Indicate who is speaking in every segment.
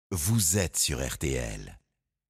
Speaker 1: Vous êtes sur RTL.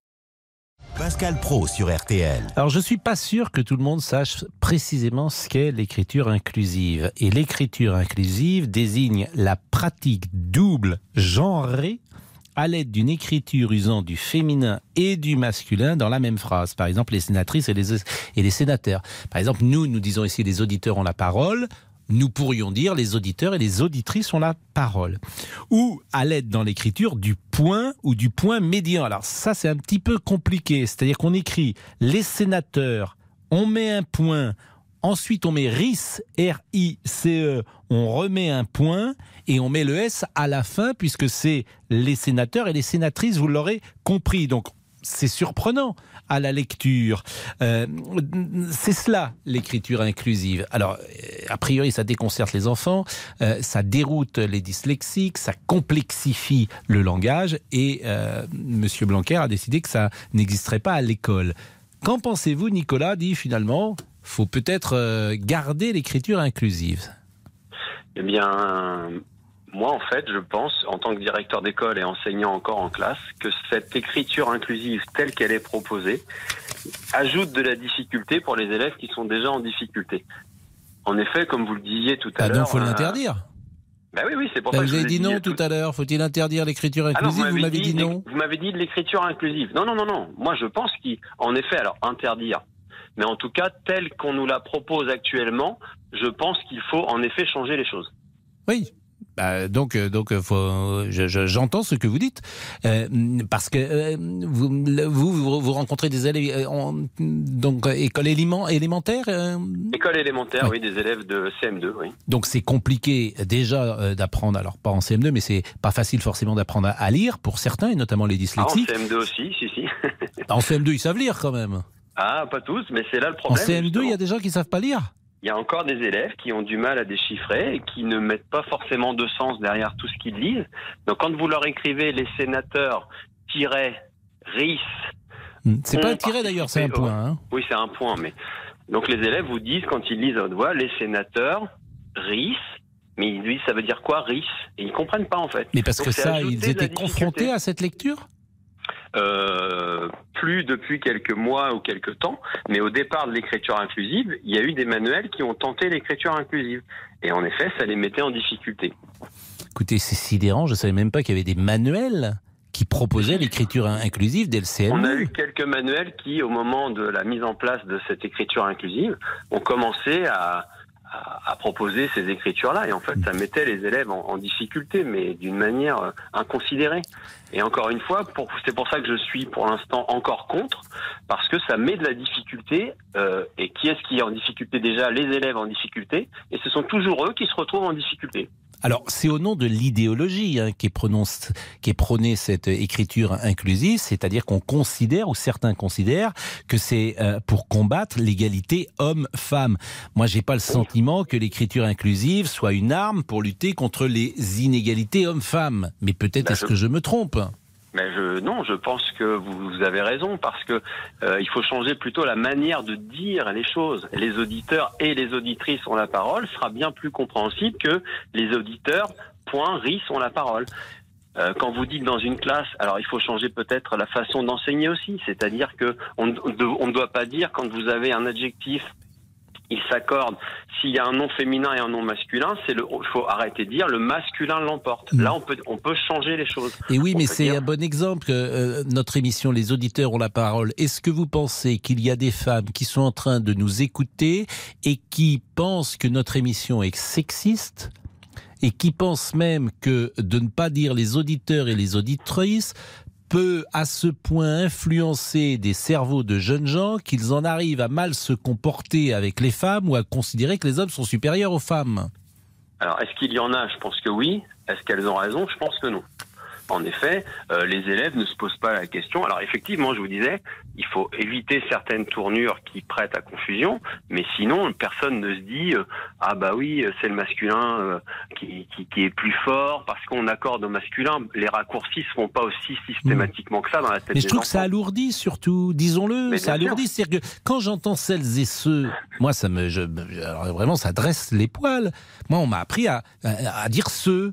Speaker 1: Pascal Praud sur RTL.
Speaker 2: Alors, je ne suis pas sûr que tout le monde sache précisément ce qu'est l'écriture inclusive. Et l'écriture inclusive désigne la pratique double genrée à l'aide d'une écriture usant du féminin et du masculin dans la même phrase. Par exemple, les sénatrices et les sénateurs. Par exemple, nous disons ici les auditeurs ont la parole. Nous pourrions dire les auditeurs et les auditrices ont la parole. Ou à l'aide dans l'écriture du point ou du point médian. Alors ça, c'est un petit peu compliqué. C'est-à-dire qu'on écrit les sénateurs, on met un point, ensuite on met RICE, R-I-C-E, on remet un point et on met le S à la fin puisque c'est les sénateurs et les sénatrices, vous l'aurez compris. Donc c'est surprenant à la lecture. C'est cela, l'écriture inclusive. Alors, a priori, ça déconcerte les enfants, ça déroute les dyslexiques, ça complexifie le langage et M. Blanquer a décidé que ça n'existerait pas à l'école. Qu'en pensez-vous, Nicolas? Dit finalement, faut peut-être garder l'écriture inclusive.
Speaker 3: Eh bien, moi, en fait, je pense, en tant que directeur d'école et enseignant encore en classe, que cette écriture inclusive telle qu'elle est proposée ajoute de la difficulté pour les élèves qui sont déjà en difficulté. En effet, comme vous le disiez tout à l'heure...
Speaker 2: Donc, il faut l'interdire.
Speaker 3: Oui, c'est pour ça que
Speaker 2: vous avez dit non tout à l'heure. Faut-il interdire l'écriture inclusive? Vous m'avez dit non.
Speaker 3: Vous m'avez dit de l'écriture inclusive. Non. Moi, je pense qu'en effet, alors, interdire. Mais en tout cas, tel qu'on nous la propose actuellement, je pense qu'il faut en effet changer les choses.
Speaker 2: Oui. Donc j'entends ce que vous dites, parce que vous rencontrez des élèves, donc école élémentaire
Speaker 3: École élémentaire,
Speaker 2: oui.
Speaker 3: Oui, des élèves de CM2, oui.
Speaker 2: Donc c'est compliqué déjà d'apprendre, alors pas en CM2, mais c'est pas facile forcément d'apprendre à lire pour certains, et notamment les dyslexiques.
Speaker 3: En CM2 aussi, si.
Speaker 2: En CM2, ils savent lire quand même.
Speaker 3: Ah, pas tous, mais c'est là le problème.
Speaker 2: En CM2,
Speaker 3: justement.
Speaker 2: il y a des gens qui savent pas lire.
Speaker 3: Il y a encore des élèves qui ont du mal à déchiffrer et qui ne mettent pas forcément de sens derrière tout ce qu'ils lisent. Donc quand vous leur écrivez les sénateurs RIS...
Speaker 2: C'est pas un tiret d'ailleurs, c'est un point. Hein.
Speaker 3: Oui, c'est un point. Mais donc les élèves vous disent, quand ils lisent à haute voix, les sénateurs RIS... Mais ils disent, ça veut dire quoi, RIS? Et ils comprennent pas en fait.
Speaker 2: Mais parce
Speaker 3: donc,
Speaker 2: que ça, ils étaient confrontés à cette lecture?
Speaker 3: Plus depuis quelques mois ou quelques temps, mais au départ de l'écriture inclusive, il y a eu des manuels qui ont tenté l'écriture inclusive. Et en effet, ça les mettait en difficulté.
Speaker 2: Écoutez, c'est sidérant, je ne savais même pas qu'il y avait des manuels qui proposaient l'écriture inclusive dès le CM2.
Speaker 3: On a eu quelques manuels qui, au moment de la mise en place de cette écriture inclusive, ont commencé à proposer ces écritures-là. Et en fait, ça mettait les élèves en difficulté, mais d'une manière inconsidérée. Et encore une fois, c'est pour ça que je suis pour l'instant encore contre, parce que ça met de la difficulté. Et qui est-ce qui est en difficulté déjà? Les élèves en difficulté. Et ce sont toujours eux qui se retrouvent en difficulté.
Speaker 2: Alors, c'est au nom de l'idéologie qu'est prônée cette écriture inclusive, c'est-à-dire qu'on considère, ou certains considèrent, que c'est pour combattre l'égalité homme-femme. Moi, j'ai pas le sentiment que l'écriture inclusive soit une arme pour lutter contre les inégalités homme-femme. Mais peut-être est-ce que je me trompe ?
Speaker 3: Non, je pense que vous avez raison, parce que il faut changer plutôt la manière de dire les choses. Les auditeurs et les auditrices ont la parole sera bien plus compréhensible que les auditeurs, RIS ont la parole. Quand vous dites dans une classe, alors il faut changer peut-être la façon d'enseigner aussi, c'est-à-dire que on ne doit pas dire, quand vous avez un adjectif, il s'accorde. S'il y a un nom féminin et un nom masculin, il faut arrêter de dire le masculin l'emporte. Là, on peut changer les choses.
Speaker 2: Et oui, mais c'est un bon exemple. Notre émission, les auditeurs ont la parole. Est-ce que vous pensez qu'il y a des femmes qui sont en train de nous écouter et qui pensent que notre émission est sexiste et qui pensent même que de ne pas dire les auditeurs et les auditrices peut à ce point influencer des cerveaux de jeunes gens qu'ils en arrivent à mal se comporter avec les femmes ou à considérer que les hommes sont supérieurs aux femmes?
Speaker 3: Alors, est-ce qu'il y en a? Je pense que oui. Est-ce qu'elles ont raison? Je pense que non. En effet, les élèves ne se posent pas la question. Alors effectivement, je vous disais, il faut éviter certaines tournures qui prêtent à confusion, mais sinon, personne ne se dit ah bah oui, c'est le masculin qui est plus fort parce qu'on accorde au masculin. Les raccourcis se font pas aussi systématiquement que ça dans la tête des enfants.
Speaker 2: Mais je trouve que ça alourdit surtout, disons-le, ça alourdit. C'est-à-dire que quand j'entends celles et ceux, moi alors vraiment ça dresse les poils. Moi, on m'a appris à dire ceux.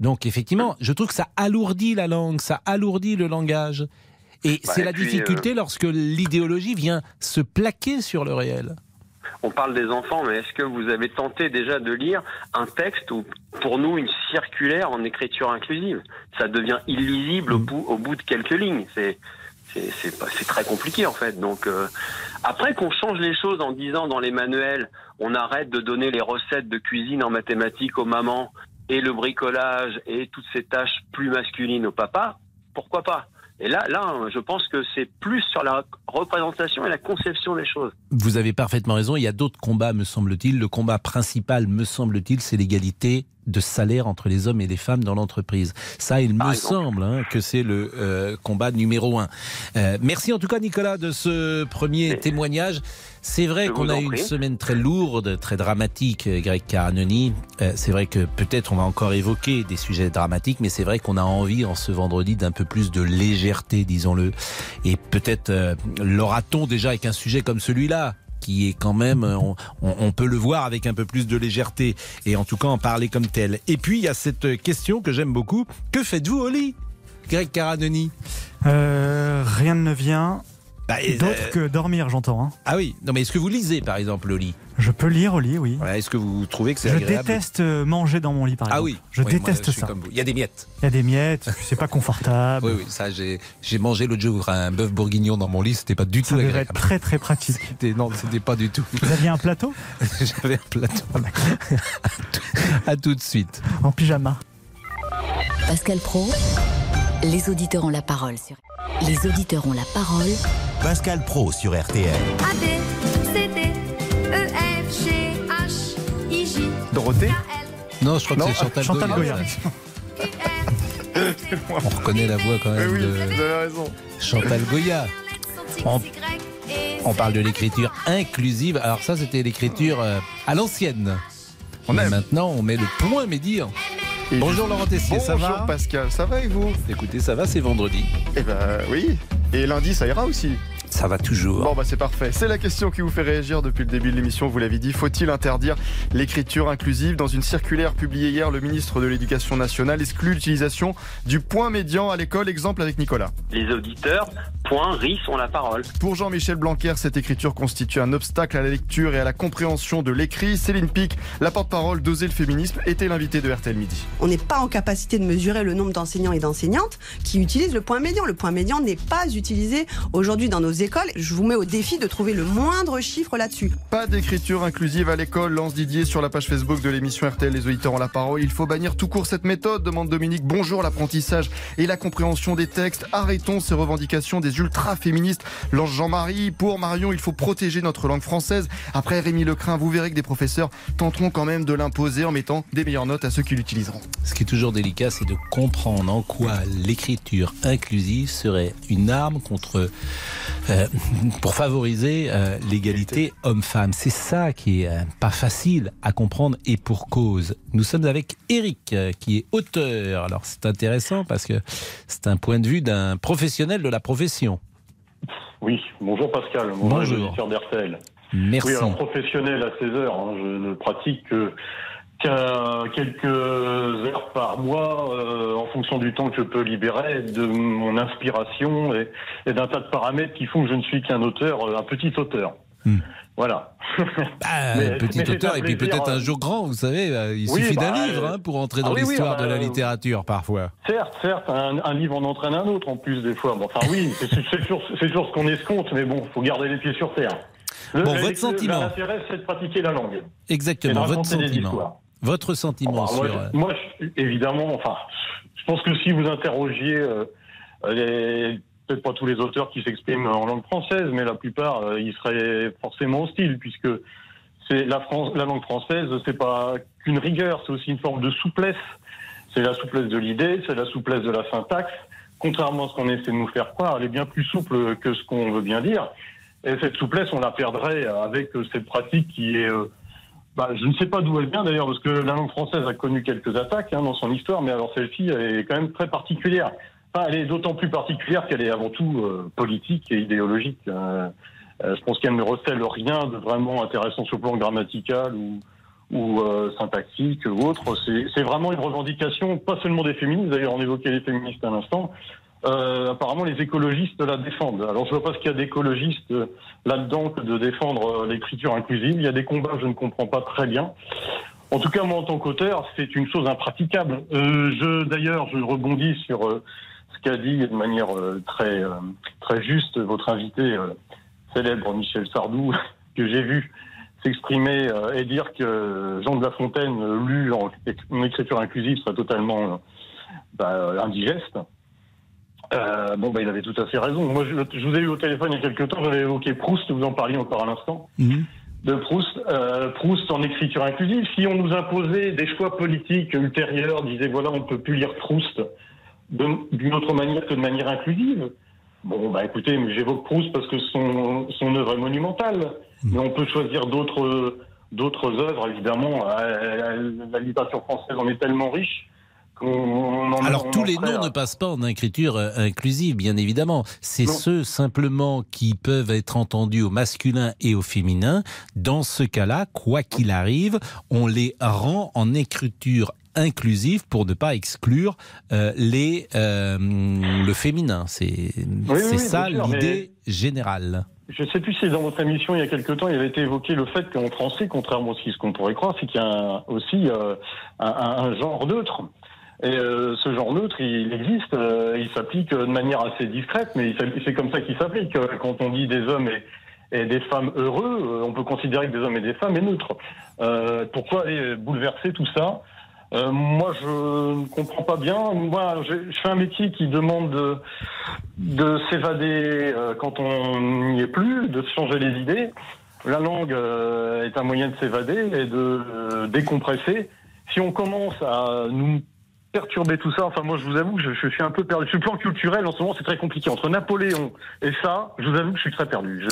Speaker 2: Donc effectivement, je trouve que ça alourdit la langue, ça alourdit le langage. Et c'est la difficulté lorsque l'idéologie vient se plaquer sur le réel.
Speaker 3: On parle des enfants, mais est-ce que vous avez tenté déjà de lire un texte ou pour nous une circulaire en écriture inclusive? Ça devient illisible au bout de quelques lignes. C'est très compliqué en fait. Donc après qu'on change les choses en disant dans les manuels, on arrête de donner les recettes de cuisine en mathématiques aux mamans et le bricolage et toutes ces tâches plus masculines aux papas, pourquoi pas? Et là, je pense que c'est plus sur la représentation et la conception des choses.
Speaker 2: Vous avez parfaitement raison. Il y a d'autres combats, me semble-t-il. Le combat principal, me semble-t-il, c'est l'égalité de salaire entre les hommes et les femmes dans l'entreprise. Ça, il me semble que c'est le combat numéro 1. Merci en tout cas, Nicolas, de ce premier témoignage. C'est vrai qu'on a eu une semaine très lourde, très dramatique, Greg Caranoni. C'est vrai que peut-être on va encore évoquer des sujets dramatiques, mais c'est vrai qu'on a envie en ce vendredi d'un peu plus de légèreté, disons-le. Et peut-être l'aura-t-on déjà avec un sujet comme celui-là, qui est quand même, on peut le voir avec un peu plus de légèreté, et en tout cas en parler comme tel. Et puis il y a cette question que j'aime beaucoup, que faites-vous au lit, Greg Caranoni?
Speaker 4: Rien ne vient. D'autre que dormir, j'entends.
Speaker 2: Ah oui, non mais est-ce que vous lisez par exemple au lit?
Speaker 4: Je peux lire au lit, oui.
Speaker 2: Ouais, est-ce que vous trouvez que c'est agréable?
Speaker 4: Je déteste manger dans mon lit, par exemple.
Speaker 2: Ah oui,
Speaker 4: je déteste
Speaker 2: moi,
Speaker 4: ça.
Speaker 2: Comme vous. Il y a des miettes.
Speaker 4: Il y a des miettes, c'est pas confortable.
Speaker 2: Oui, ça j'ai mangé l'autre jour un bœuf bourguignon dans mon lit, c'était pas du tout agréable.
Speaker 4: Ça devait être très très pratique.
Speaker 2: C'était pas du tout.
Speaker 4: Vous aviez un plateau?
Speaker 2: J'avais un plateau. À tout de suite.
Speaker 4: En pyjama.
Speaker 5: Pascal Praud, les auditeurs ont la parole. Les auditeurs ont la parole.
Speaker 1: Pascal Praud sur RTL.
Speaker 6: A, B, C, D, E, F, G, H, I, J.
Speaker 7: Dorothée?
Speaker 2: Non, je crois que c'est Chantal Goya. On reconnaît la voix quand même
Speaker 7: oui,
Speaker 2: de
Speaker 7: vous avez raison.
Speaker 2: Chantal Goya. On parle de l'écriture inclusive. Alors ça, c'était l'écriture à l'ancienne. Maintenant, on met le point médian. Bonjour Laurent Tessier, ça va?
Speaker 7: Bonjour Pascal, ça va et vous?
Speaker 2: Écoutez, ça va, c'est vendredi.
Speaker 7: Eh ben oui, et lundi ça ira aussi.
Speaker 2: Ça va toujours.
Speaker 7: Bon bah c'est parfait. C'est la question qui vous fait réagir depuis le début de l'émission, vous l'avez dit. Faut-il interdire l'écriture inclusive? Dans une circulaire publiée hier, le ministre de l'Éducation nationale exclut l'utilisation du point médian à l'école. Exemple avec Nicolas.
Speaker 3: Les auditeurs, point, RIS ont la parole.
Speaker 7: Pour Jean-Michel Blanquer, cette écriture constitue un obstacle à la lecture et à la compréhension de l'écrit. Céline Pic, la porte-parole d'Oser le féminisme, était l'invitée de RTL Midi.
Speaker 8: On n'est pas en capacité de mesurer le nombre d'enseignants et d'enseignantes qui utilisent le point médian. Le point médian n'est pas utilisé aujourd'hui dans nos écoles. Je vous mets au défi de trouver le moindre chiffre là-dessus.
Speaker 7: Pas d'écriture inclusive à l'école, lance Didier sur la page Facebook de l'émission RTL Les auditeurs ont la parole. Il faut bannir tout court cette méthode, demande Dominique. Bonjour, l'apprentissage et la compréhension des textes. Arrêtons ces revendications des ultra-féministes, lance Jean-Marie. Pour Marion, il faut protéger notre langue française. Après Rémi Lecrin, vous verrez que des professeurs tenteront quand même de l'imposer en mettant des meilleures notes à ceux qui l'utiliseront.
Speaker 2: Ce qui est toujours délicat, c'est de comprendre en quoi l'écriture inclusive serait une arme pour favoriser l'égalité homme-femme. C'est ça qui est pas facile à comprendre et pour cause. Nous sommes avec Eric qui est auteur. Alors c'est intéressant parce que c'est un point de vue d'un professionnel de la profession.
Speaker 9: Oui, bonjour Pascal, bonjour auditeur d'RTL.
Speaker 2: Merci.
Speaker 9: Oui, alors professionnel à 16 heures, je ne pratique qu'à quelques heures par mois en fonction du temps que je peux libérer de mon inspiration et d'un tas de paramètres qui font que je ne suis qu'un auteur, un petit auteur. Voilà.
Speaker 2: Petit auteur et puis peut-être un jour grand, vous savez, il suffit d'un livre pour entrer dans l'histoire de la littérature parfois.
Speaker 9: Certes, un livre en entraîne un autre en plus des fois. Bon, enfin oui, c'est toujours ce qu'on escompte, mais bon, il faut garder les pieds sur terre.
Speaker 2: Votre sentiment?
Speaker 9: L'intérêt, c'est de pratiquer la langue.
Speaker 2: Exactement, votre sentiment. Votre sentiment sur...
Speaker 9: Moi, évidemment, je pense que si vous interrogiez peut-être pas tous les auteurs qui s'expriment en langue française, mais la plupart, ils seraient forcément hostiles, puisque c'est la langue française, c'est pas qu'une rigueur, c'est aussi une forme de souplesse. C'est la souplesse de l'idée, c'est la souplesse de la syntaxe. Contrairement à ce qu'on essaie de nous faire croire, elle est bien plus souple que ce qu'on veut bien dire. Et cette souplesse, on la perdrait avec cette pratique qui est... je ne sais pas d'où elle vient d'ailleurs, parce que la langue française a connu quelques attaques dans son histoire, mais alors celle-ci est quand même très particulière. Elle est d'autant plus particulière qu'elle est avant tout politique et idéologique. Je pense qu'elle ne recèle rien de vraiment intéressant sur le plan grammatical syntaxique ou autre. C'est vraiment une revendication, pas seulement des féministes, d'ailleurs on évoquait les féministes à l'instant. Apparemment les écologistes la défendent. Alors je vois pas ce qu'il y a d'écologistes là-dedans que de défendre l'écriture inclusive. Il y a des combats que je ne comprends pas très bien. En tout cas, moi en tant qu'auteur, c'est une chose impraticable. D'ailleurs, je rebondis sur ce qu'a dit de manière très juste votre invité célèbre Michel Sardou, que j'ai vu s'exprimer et dire que Jean de La Fontaine, lu en écriture inclusive, serait totalement indigeste. Il avait tout à fait raison. Moi, je vous ai eu au téléphone il y a quelques temps, j'avais évoqué Proust, vous en parliez encore à l'instant, de Proust. Proust en écriture inclusive. Si on nous imposait des choix politiques ultérieurs, disait voilà, on ne peut plus lire Proust d'une autre manière que de manière inclusive. Écoutez, mais j'évoque Proust parce que son œuvre est monumentale. Mais on peut choisir d'autres œuvres, évidemment. La littérature française en est tellement riche.
Speaker 2: Alors tous les noms ne passent pas en écriture inclusive, bien évidemment. C'est ceux simplement qui peuvent être entendus au masculin et au féminin. Dans ce cas-là, quoi qu'il arrive, on les rend en écriture inclusive pour ne pas exclure le féminin. C'est ça l'idée générale.
Speaker 9: Je ne sais plus si dans votre émission, il y a quelque temps, il avait été évoqué le fait qu'en français, contrairement à ce qu'on pourrait croire, c'est qu'il y a aussi un genre neutre. Et ce genre neutre, il existe, il s'applique de manière assez discrète, mais c'est comme ça qu'il s'applique. Quand on dit des hommes et des femmes heureux, on peut considérer que des hommes et des femmes est neutre. Pourquoi aller bouleverser tout ça ? Moi, je ne comprends pas bien. Moi, je fais un métier qui demande de s'évader quand on n'y est plus, de changer les idées. La langue est un moyen de s'évader et de décompresser. Si on commence à nous perturber tout ça, enfin moi je vous avoue que je suis un peu perdu. Sur le plan culturel, en ce moment, c'est très compliqué. Entre Napoléon et ça, je vous avoue que je suis très perdu.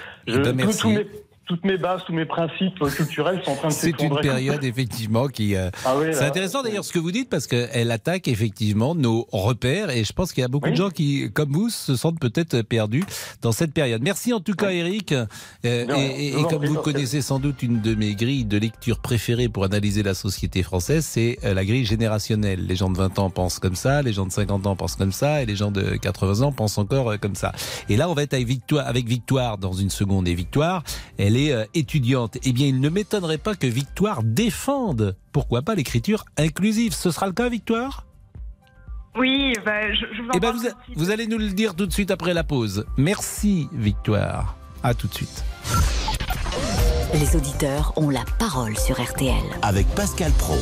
Speaker 9: Toutes mes bases, tous mes principes culturels sont en train de s'effondrer.
Speaker 2: C'est une période effectivement qui... c'est intéressant d'ailleurs ce que vous dites parce qu'elle attaque effectivement nos repères et je pense qu'il y a beaucoup de gens qui, comme vous, se sentent peut-être perdus dans cette période. Merci en tout cas Eric. Et comme vous connaissez sans doute une de mes grilles de lecture préférées pour analyser la société française, c'est la grille générationnelle. Les gens de 20 ans pensent comme ça, les gens de 50 ans pensent comme ça et les gens de 80 ans pensent encore comme ça. Et là on va être avec Victoire dans une seconde. Et Victoire, elle est étudiante. Eh bien, il ne m'étonnerait pas que Victoire défende, pourquoi pas, l'écriture inclusive. Ce sera le cas, Victoire ?
Speaker 10: Oui, je vous en parle.
Speaker 2: Vous allez nous le dire tout de suite après la pause. Merci, Victoire. À tout de suite.
Speaker 5: Les auditeurs ont la parole sur RTL.
Speaker 1: Avec Pascal Praud.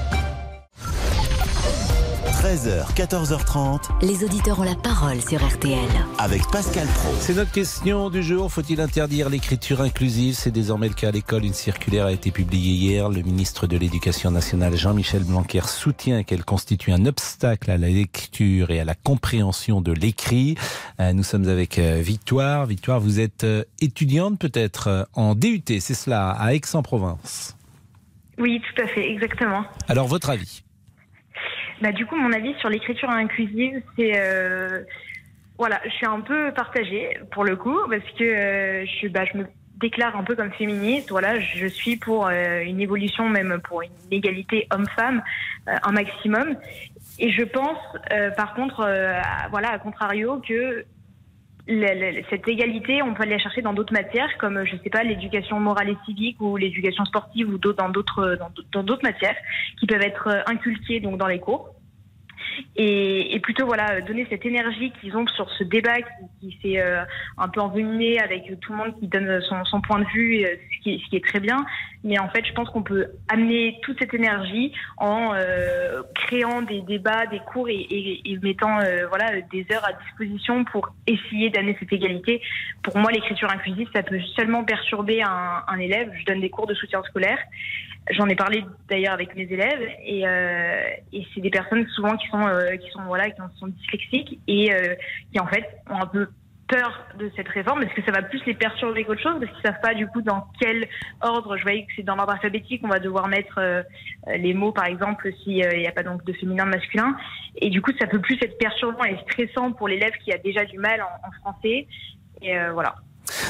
Speaker 1: 13h, 14h30.
Speaker 5: Les auditeurs ont la parole sur RTL.
Speaker 1: Avec Pascal Praud.
Speaker 2: C'est notre question du jour. Faut-il interdire l'écriture inclusive ? C'est désormais le cas à l'école. Une circulaire a été publiée hier. Le ministre de l'Éducation nationale, Jean-Michel Blanquer, soutient qu'elle constitue un obstacle à la lecture et à la compréhension de l'écrit. Nous sommes avec Victoire. Victoire, vous êtes étudiante peut-être en DUT, c'est cela, à Aix-en-Provence.
Speaker 10: Oui, tout à fait, exactement.
Speaker 2: Alors, votre avis ?
Speaker 10: Du coup, mon avis sur l'écriture inclusive, c'est... je suis un peu partagée, pour le coup, parce que je me déclare un peu comme féministe. Voilà, je suis pour une évolution, même pour une égalité homme-femme, un maximum. Et je pense, par contre, à contrario, que cette égalité, on peut aller la chercher dans d'autres matières, comme, je sais pas, l'éducation morale et civique ou l'éducation sportive ou dans d'autres matières qui peuvent être inculquées donc dans les cours. Et plutôt donner cette énergie qu'ils ont sur ce débat qui s'est un peu envenimé avec tout le monde qui donne son point de vue, ce qui est très bien. Mais en fait, je pense qu'on peut amener toute cette énergie en créant des débats, des cours et mettant des heures à disposition pour essayer d'amener cette égalité. Pour moi, l'écriture inclusive, ça peut seulement perturber un élève. Je donne des cours de soutien scolaire. J'en ai parlé d'ailleurs avec mes élèves et c'est des personnes souvent qui sont dyslexiques et qui en fait ont un peu peur de cette réforme parce que ça va plus les perturber qu'autre chose parce qu'ils savent pas du coup dans quel ordre. Je voyais que c'est dans l'ordre alphabétique, on va devoir mettre les mots par exemple s'il n'y a pas donc de féminin, de masculin et du coup ça peut plus être perturbant et stressant pour l'élève qui a déjà du mal en français et voilà.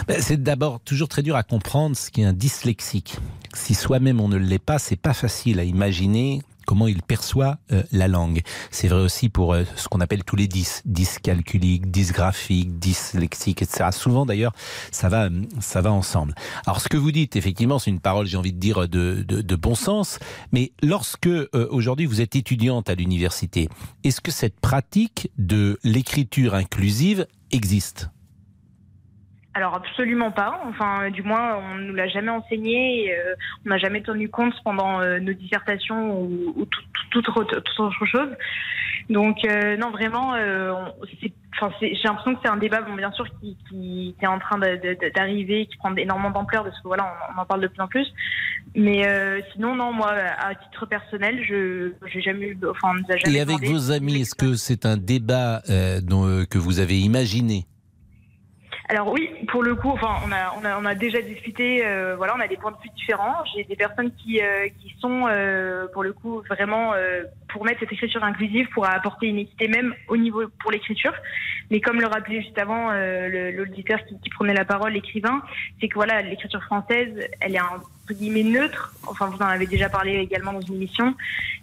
Speaker 2: C'est d'abord toujours très dur à comprendre ce qu'est un dyslexique. Si soi-même on ne l'est pas, c'est pas facile à imaginer comment il perçoit la langue. C'est vrai aussi pour ce qu'on appelle tous les dyscalculiques, dysgraphiques, dyslexiques, etc. Souvent d'ailleurs, ça va ensemble. Alors ce que vous dites, effectivement, c'est une parole, j'ai envie de dire, de bon sens, mais lorsque aujourd'hui vous êtes étudiante à l'université, est-ce que cette pratique de l'écriture inclusive existe ?
Speaker 10: Alors absolument pas, enfin du moins on nous l'a jamais enseigné, et, on n'a jamais tenu compte pendant nos dissertations ou toute autre chose. Donc non vraiment, j'ai l'impression que c'est un débat bien sûr qui est en train d'arriver, qui prend énormément d'ampleur parce que voilà on en parle de plus en plus. Mais sinon non, moi à titre personnel j'ai jamais eu, on nous a jamais.
Speaker 2: Et avec vos amis, est-ce que c'est un débat que vous avez imaginé ?
Speaker 10: Alors oui, pour le coup, enfin, on a déjà discuté. Voilà, on a des points de vue différents. J'ai des personnes qui sont, pour le coup, vraiment pour mettre cette écriture inclusive, pour apporter une équité même au niveau pour l'écriture. Mais comme le rappelait juste avant l'auditeur qui prenait la parole, l'écrivain, c'est que voilà, l'écriture française, elle est entre guillemets neutre. Enfin, vous en avez déjà parlé également dans une émission.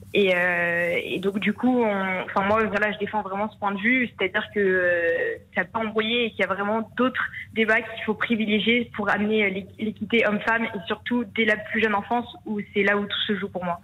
Speaker 10: Et donc du coup, moi, voilà, je défends vraiment ce point de vue, c'est-à-dire que ça peut embrouiller et qu'il y a vraiment d'autres débats qu'il faut privilégier pour amener l'équité homme-femme et surtout dès la plus jeune enfance où c'est là où tout se joue pour moi.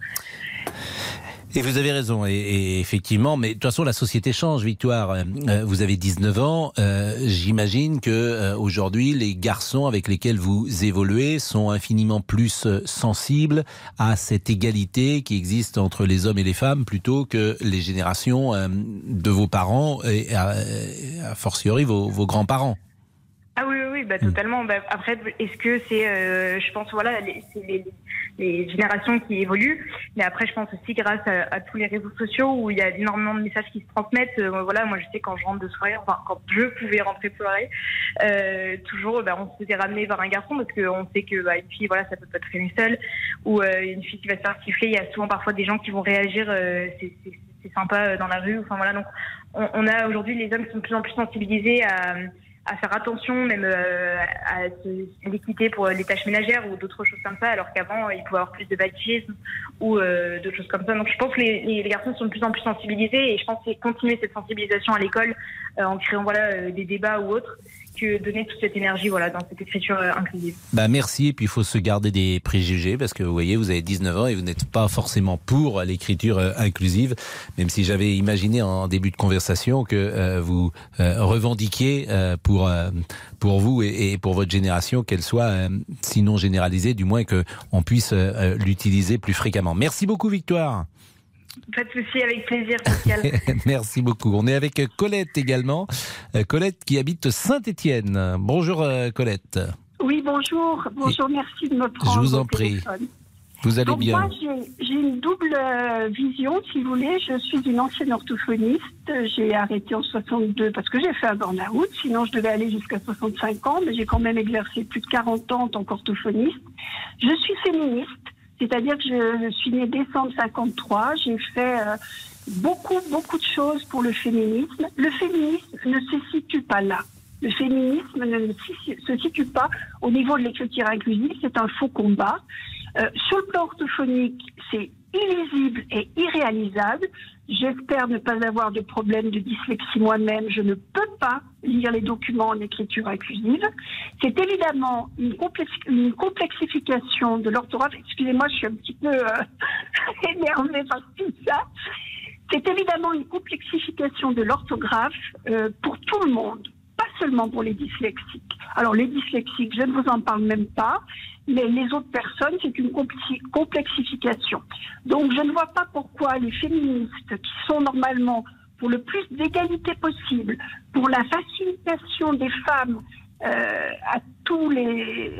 Speaker 2: Et vous avez raison, et effectivement, mais de toute façon la société change, Victoire. Vous avez 19 ans, j'imagine que aujourd'hui les garçons avec lesquels vous évoluez sont infiniment plus sensibles à cette égalité qui existe entre les hommes et les femmes plutôt que les générations de vos parents et a fortiori vos grands-parents.
Speaker 10: Ah oui, totalement. Après, est-ce que c'est, je pense, voilà, c'est les générations qui évoluent, mais après, je pense aussi grâce à tous les réseaux sociaux où il y a énormément de messages qui se transmettent. Voilà, moi, je sais quand je rentre de soirée, enfin, quand je pouvais rentrer de soirée, toujours, on se faisait ramener vers un garçon parce qu'on sait que une fille, voilà, ça peut pas traîner seule, ou une fille qui va se faire siffler. Il y a souvent parfois des gens qui vont réagir. C'est sympa dans la rue. Enfin voilà, donc on a aujourd'hui les hommes qui sont de plus en plus sensibilisés à faire attention même à l'équité pour les tâches ménagères ou d'autres choses comme ça, alors qu'avant il pouvait avoir plus de machisme ou d'autres choses comme ça. Donc je pense que les garçons sont de plus en plus sensibilisés et je pense que c'est continuer cette sensibilisation à l'école en créant des débats ou autres que donner toute cette énergie dans cette écriture inclusive.
Speaker 2: Merci, et puis il faut se garder des préjugés parce que vous voyez, vous avez 19 ans et vous n'êtes pas forcément pour l'écriture inclusive, même si j'avais imaginé en début de conversation que vous revendiquiez pour vous et pour votre génération qu'elle soit sinon généralisée, du moins qu'on puisse l'utiliser plus fréquemment. Merci beaucoup Victoire.
Speaker 10: Pas de souci, avec plaisir, Pascal.
Speaker 2: Merci beaucoup. On est avec Colette également. Colette qui habite Saint-Étienne. Bonjour Colette.
Speaker 11: Oui, bonjour. Bonjour, merci de me prendre.
Speaker 2: Je vous en prie. Vous allez bien.
Speaker 11: Moi, j'ai une double vision, si vous voulez. Je suis une ancienne orthophoniste. J'ai arrêté en 62 parce que j'ai fait un burn-out. Sinon, je devais aller jusqu'à 65 ans, mais j'ai quand même exercé plus de 40 ans en tant qu'orthophoniste. Je suis féministe. C'est-à-dire que je suis née décembre 53, j'ai fait beaucoup de choses pour le féminisme. Le féminisme ne se situe pas là. Le féminisme ne se situe pas au niveau de l'écriture inclusive, c'est un faux combat. Sur le plan orthophonique, c'est illisible et irréalisable. J'espère ne pas avoir de problème de dyslexie moi-même. Je ne peux pas lire les documents en écriture inclusive. C'est évidemment une complexification de l'orthographe. Excusez-moi, je suis un petit peu énervée par tout ça. C'est évidemment une complexification de l'orthographe pour tout le monde, pas seulement pour les dyslexiques. Alors les dyslexiques, je ne vous en parle même pas, mais les autres personnes, c'est une complexification. Donc je ne vois pas pourquoi les féministes, qui sont normalement pour le plus d'égalité possible, pour la facilitation des femmes à tous les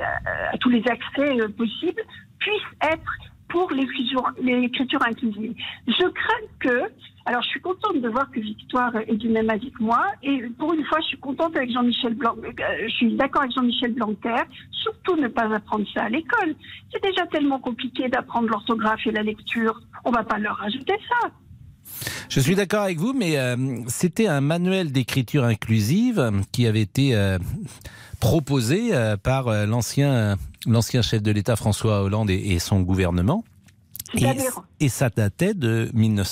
Speaker 11: accès possibles, puissent être pour l'écriture inclusive. Je crains que... Alors, je suis contente de voir que Victoire est du même avis que moi. Et pour une fois, je suis contente avec Jean-Michel Blanquer. Je suis d'accord avec Jean-Michel Blanquer. Surtout ne pas apprendre ça à l'école. C'est déjà tellement compliqué d'apprendre l'orthographe et la lecture. On ne va pas leur rajouter ça.
Speaker 2: Je suis d'accord avec vous, mais c'était un manuel d'écriture inclusive qui avait été proposé par l'ancien chef de l'État François Hollande et son gouvernement. Et ça datait de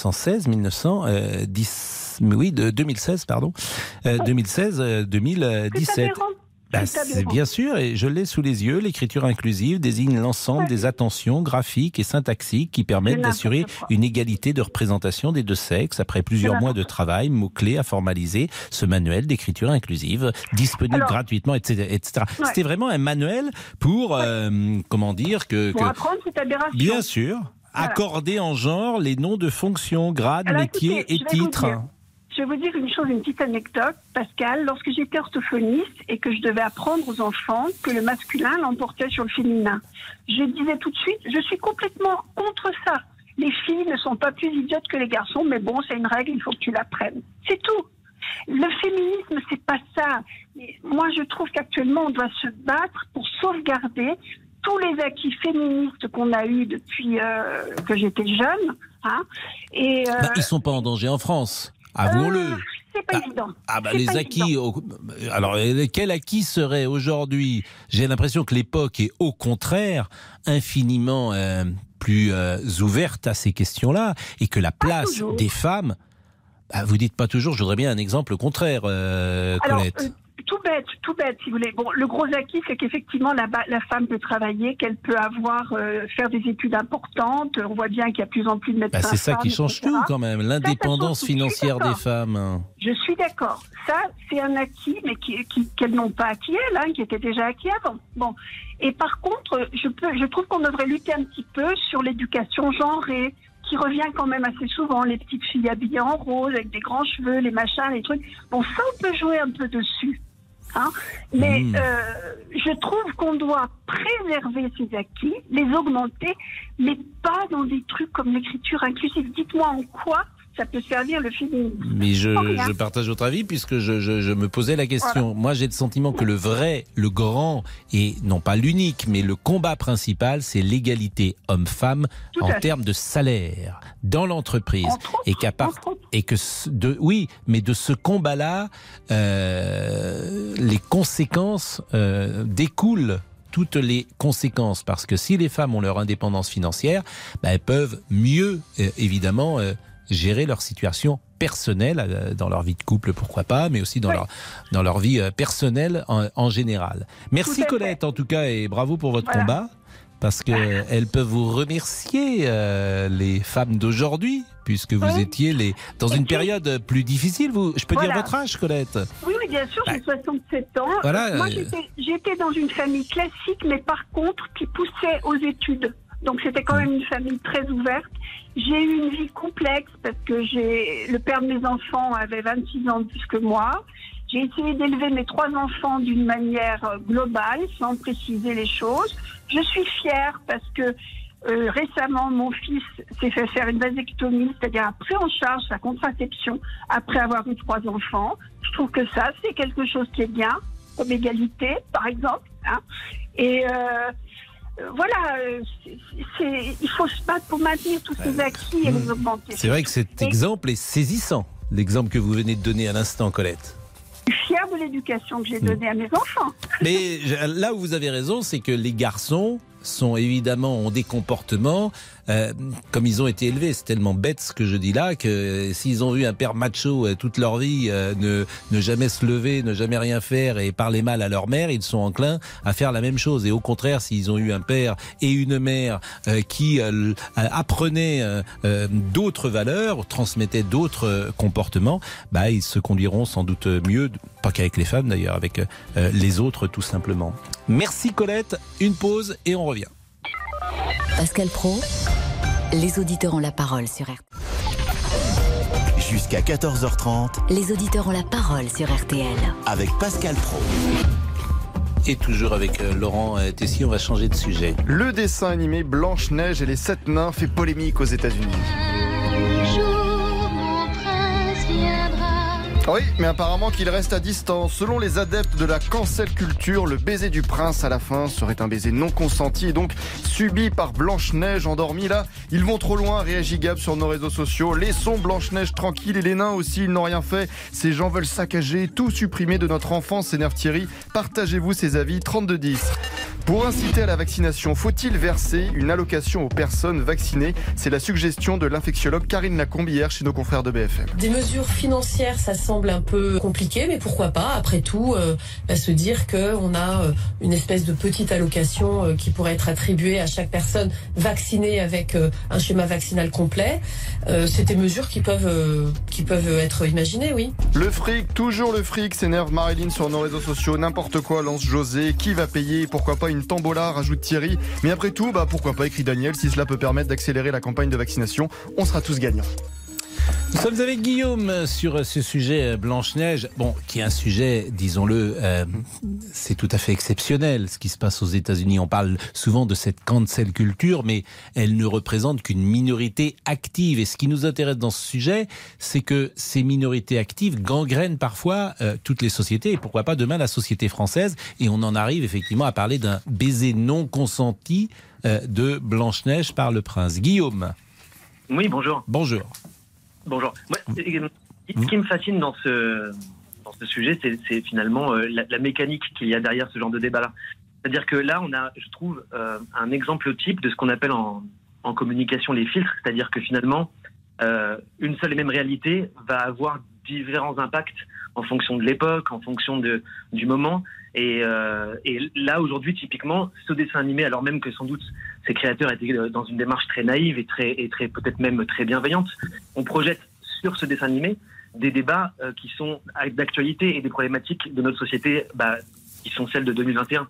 Speaker 2: 2016-2017. C'est bien sûr, et je l'ai sous les yeux, l'écriture inclusive désigne l'ensemble des attentions graphiques et syntaxiques qui permettent d'assurer une égalité de représentation des deux sexes. Après plusieurs mois de travail, mots-clés à formaliser, ce manuel d'écriture inclusive, disponible gratuitement, etc. etc. Ouais. C'était vraiment un manuel pour, comment dire,
Speaker 11: pour apprendre cette aberration.
Speaker 2: Bien sûr, accorder en genre les noms de fonctions, grades, métiers et titres.
Speaker 11: Je vais vous dire une chose, une petite anecdote, Pascal. Lorsque j'étais orthophoniste et que je devais apprendre aux enfants que le masculin l'emportait sur le féminin, je disais tout de suite, je suis complètement contre ça. Les filles ne sont pas plus idiotes que les garçons, mais bon, c'est une règle, il faut que tu l'apprennes. C'est tout. Le féminisme, c'est pas ça. Mais moi, je trouve qu'actuellement, on doit se battre pour sauvegarder tous les acquis féministes qu'on a eus depuis que j'étais jeune. Hein, et
Speaker 2: ils sont pas en danger en France. Avouons-le.
Speaker 11: C'est pas évident.
Speaker 2: Les acquis. Alors, quel acquis serait aujourd'hui? J'ai l'impression que l'époque est au contraire infiniment plus ouverte à ces questions-là et que la place des femmes. Vous dites pas toujours. Je voudrais bien un exemple contraire, Colette.
Speaker 11: Tout bête, si vous voulez. Bon, le gros acquis, c'est qu'effectivement, la femme peut travailler, qu'elle peut faire des études importantes. On voit bien qu'il y a de plus en plus de médecins.
Speaker 2: C'est ça qui change tout, quand même. L'indépendance financière des femmes.
Speaker 11: Je suis d'accord. Ça, c'est un acquis, mais qu'elles n'ont pas acquis, elles, qui était déjà acquis avant. Bon. Et par contre, je trouve qu'on devrait lutter un petit peu sur l'éducation genrée, qui revient quand même assez souvent, les petites filles habillées en rose, avec des grands cheveux, les machins, les trucs. Bon, ça, on peut jouer un peu dessus. Hein, mais je trouve qu'on doit préserver ces acquis, les augmenter, mais pas dans des trucs comme l'écriture inclusive. Dites-moi en quoi ça peut servir le féminisme.
Speaker 2: Mais je partage votre avis puisque je me posais la question. Voilà. Moi, j'ai le sentiment que le grand, et non pas l'unique, mais le combat principal, c'est l'égalité homme-femme en termes de salaire dans l'entreprise. Mais de ce combat-là, les conséquences découlent. Toutes les conséquences, parce que si les femmes ont leur indépendance financière, elles peuvent mieux, évidemment, gérer leur situation personnelle, dans leur vie de couple, pourquoi pas, mais aussi dans leur vie personnelle en général. Merci Colette, en tout cas, et bravo pour votre combat, parce qu'elles peuvent vous remercier, les femmes d'aujourd'hui, puisque vous étiez dans une période plus difficile. Je peux dire votre âge, Colette?
Speaker 11: Oui, bien sûr, j'ai 67 ans. Moi, j'étais dans une famille classique, mais par contre, qui poussait aux études. Donc, c'était quand même une famille très ouverte. J'ai eu une vie complexe parce que le père de mes enfants avait 26 ans de plus que moi. J'ai essayé d'élever mes 3 enfants d'une manière globale, sans préciser les choses. Je suis fière parce que récemment, mon fils s'est fait faire une vasectomie, c'est-à-dire a pris en charge sa contraception après avoir eu 3 enfants. Je trouve que ça, c'est quelque chose qui est bien, comme égalité, par exemple. Hein. Et voilà, il faut se battre pour maintenir tous ces acquis et les augmenter.
Speaker 2: C'est vrai que cet exemple est saisissant, l'exemple que vous venez de donner à l'instant, Colette.
Speaker 11: Je suis fière de l'éducation que j'ai donnée à mes enfants.
Speaker 2: Mais là où vous avez raison, c'est que les garçons ont des comportements comme ils ont été élevés. C'est tellement bête ce que je dis là, que s'ils ont vu un père macho toute leur vie ne jamais se lever, ne jamais rien faire et parler mal à leur mère, ils sont enclins à faire la même chose. Et au contraire, s'ils ont eu un père et une mère qui apprenaient d'autres valeurs, transmettaient d'autres comportements, ils se conduiront sans doute mieux, pas qu'avec les femmes d'ailleurs, avec les autres tout simplement. Merci Colette, une pause et on revient.
Speaker 5: Pascal Praud, les auditeurs ont la parole sur RTL.
Speaker 1: Jusqu'à 14h30,
Speaker 5: les auditeurs ont la parole sur RTL.
Speaker 1: Avec Pascal Praud.
Speaker 2: Et toujours avec Laurent Tessier, on va changer de sujet.
Speaker 7: Le dessin animé Blanche-Neige et les 7 nains fait polémique aux États-Unis. Oui, mais apparemment qu'il reste à distance. Selon les adeptes de la cancel culture, le baiser du prince à la fin serait un baiser non consenti et donc subi par Blanche-Neige endormie. Là, ils vont trop loin, réagit Gab sur nos réseaux sociaux. Laissons Blanche-Neige tranquille et les nains aussi, ils n'ont rien fait. Ces gens veulent saccager, tout supprimer de notre enfance, s'énerve Thierry. Partagez-vous ces avis, 3210. Pour inciter à la vaccination, faut-il verser une allocation aux personnes vaccinées? C'est la suggestion de l'infectiologue Karine Lacombe hier chez nos confrères de BFM.
Speaker 12: Des mesures financières, ça semble un peu compliqué, mais pourquoi pas, après tout, se dire qu'on a une espèce de petite allocation qui pourrait être attribuée à chaque personne vaccinée avec un schéma vaccinal complet. C'est des mesures qui peuvent être imaginées, oui.
Speaker 7: Le fric, toujours le fric, s'énerve Marilyn sur nos réseaux sociaux. N'importe quoi, lance José. Qui va payer? Pourquoi pas une tombola, rajoute Thierry. Mais après tout, pourquoi pas, écrit Daniel, si cela peut permettre d'accélérer la campagne de vaccination, on sera tous gagnants.
Speaker 2: Nous sommes avec Guillaume sur ce sujet Blanche-Neige, qui est un sujet, disons-le, c'est tout à fait exceptionnel ce qui se passe aux États-Unis. On parle souvent de cette cancel culture, mais elle ne représente qu'une minorité active. Et ce qui nous intéresse dans ce sujet, c'est que ces minorités actives gangrènent parfois toutes les sociétés, et pourquoi pas demain la société française. Et on en arrive effectivement à parler d'un baiser non consenti de Blanche-Neige par le prince. Guillaume.
Speaker 13: Oui, bonjour.
Speaker 2: Bonjour.
Speaker 13: Bonjour. Ce qui me fascine dans ce sujet, c'est finalement la mécanique qu'il y a derrière ce genre de débat-là. C'est-à-dire que là, on a, je trouve, un exemple type de ce qu'on appelle en communication les filtres. C'est-à-dire que finalement, une seule et même réalité va avoir différents impacts en fonction de l'époque, en fonction du moment. Et là, aujourd'hui, typiquement, ce dessin animé, alors même que sans doute ses créateurs étaient dans une démarche très naïve et très peut-être même très bienveillante, on projette sur ce dessin animé des débats qui sont d'actualité et des problématiques de notre société qui sont celles de 2021.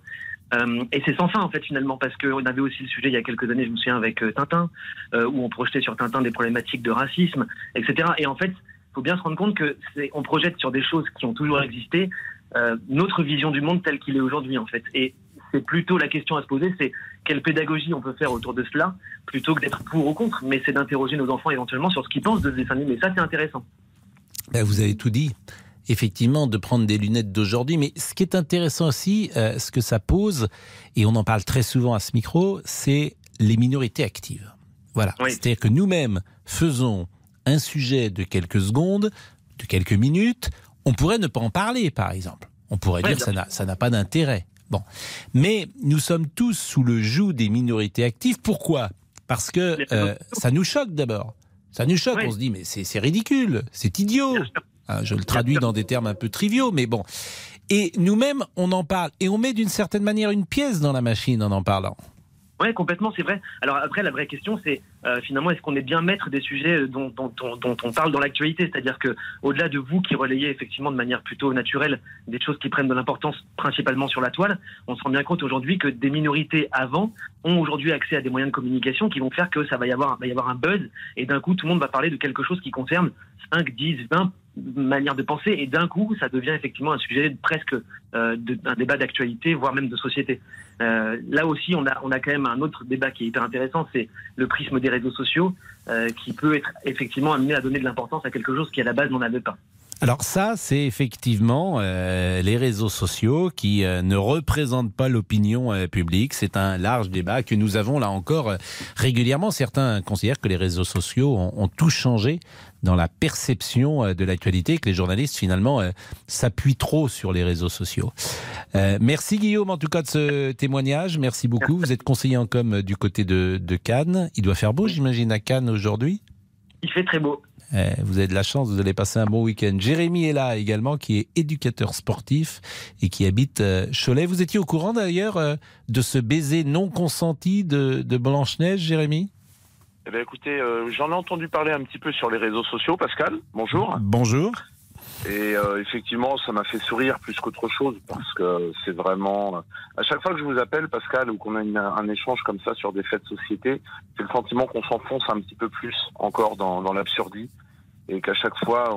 Speaker 13: Et c'est sans fin, en fait, finalement, parce qu'on avait aussi le sujet il y a quelques années, je me souviens, avec Tintin, où on projetait sur Tintin des problématiques de racisme, etc. Et en fait, il faut bien se rendre compte qu'on projette sur des choses qui ont toujours existé, notre vision du monde tel qu'il est aujourd'hui, en fait. Et c'est plutôt la question à se poser, c'est quelle pédagogie on peut faire autour de cela, plutôt que d'être pour ou contre, mais c'est d'interroger nos enfants éventuellement sur ce qu'ils pensent de ce dessin animé. Ça, c'est intéressant.
Speaker 2: Vous avez tout dit. Effectivement, de prendre des lunettes d'aujourd'hui. Mais ce qui est intéressant aussi, ce que ça pose, et on en parle très souvent à ce micro, c'est les minorités actives. Voilà. Oui. C'est-à-dire que nous-mêmes faisons un sujet de quelques secondes, de quelques minutes. On pourrait ne pas en parler, par exemple. On pourrait dire que ça n'a pas d'intérêt. Bon. Mais nous sommes tous sous le joug des minorités actives. Pourquoi ? Parce que ça nous choque d'abord. Ça nous choque. Oui. On se dit, mais c'est ridicule, c'est idiot. Je le traduis dans des termes un peu triviaux, mais bon. Et nous-mêmes, on en parle. Et on met d'une certaine manière une pièce dans la machine en parlant.
Speaker 13: Oui, complètement, c'est vrai. Alors après, la vraie question, c'est finalement, est-ce qu'on est bien maître des sujets dont on parle dans l'actualité ? C'est-à-dire que, au-delà de vous qui relayez effectivement de manière plutôt naturelle des choses qui prennent de l'importance principalement sur la toile, on se rend bien compte aujourd'hui que des minorités avant ont aujourd'hui accès à des moyens de communication qui vont faire que ça va y avoir un buzz et d'un coup, tout le monde va parler de quelque chose qui concerne 5, 10, 20 manière de penser, et d'un coup ça devient effectivement un sujet presque d'un débat d'actualité, voire même de société. Là aussi on a quand même un autre débat qui est hyper intéressant, c'est le prisme des réseaux sociaux qui peut être effectivement amené à donner de l'importance à quelque chose qui à la base n'en avait pas.
Speaker 2: Alors ça, c'est effectivement les réseaux sociaux qui ne représentent pas l'opinion publique. C'est un large débat que nous avons là encore régulièrement. Certains considèrent que les réseaux sociaux ont tout changé dans la perception de l'actualité, que les journalistes finalement s'appuient trop sur les réseaux sociaux. Merci Guillaume en tout cas de ce témoignage. Merci beaucoup. Vous êtes conseiller en com du côté de Cannes. Il doit faire beau, j'imagine, à Cannes aujourd'hui.
Speaker 13: Il fait très beau.
Speaker 2: Vous avez de la chance, vous allez passer un bon week-end. Jérémy est là également, qui est éducateur sportif et qui habite Cholet. Vous étiez au courant d'ailleurs de ce baiser non consenti de Blanche-Neige, Jérémy ?
Speaker 14: Eh bien, écoutez, j'en ai entendu parler un petit peu sur les réseaux sociaux. Pascal, bonjour.
Speaker 2: Bonjour.
Speaker 14: Et effectivement, ça m'a fait sourire plus qu'autre chose parce que c'est vraiment... À chaque fois que je vous appelle, Pascal, ou qu'on a un échange comme ça sur des faits de société, c'est le sentiment qu'on s'enfonce un petit peu plus encore dans l'absurdie et qu'à chaque fois,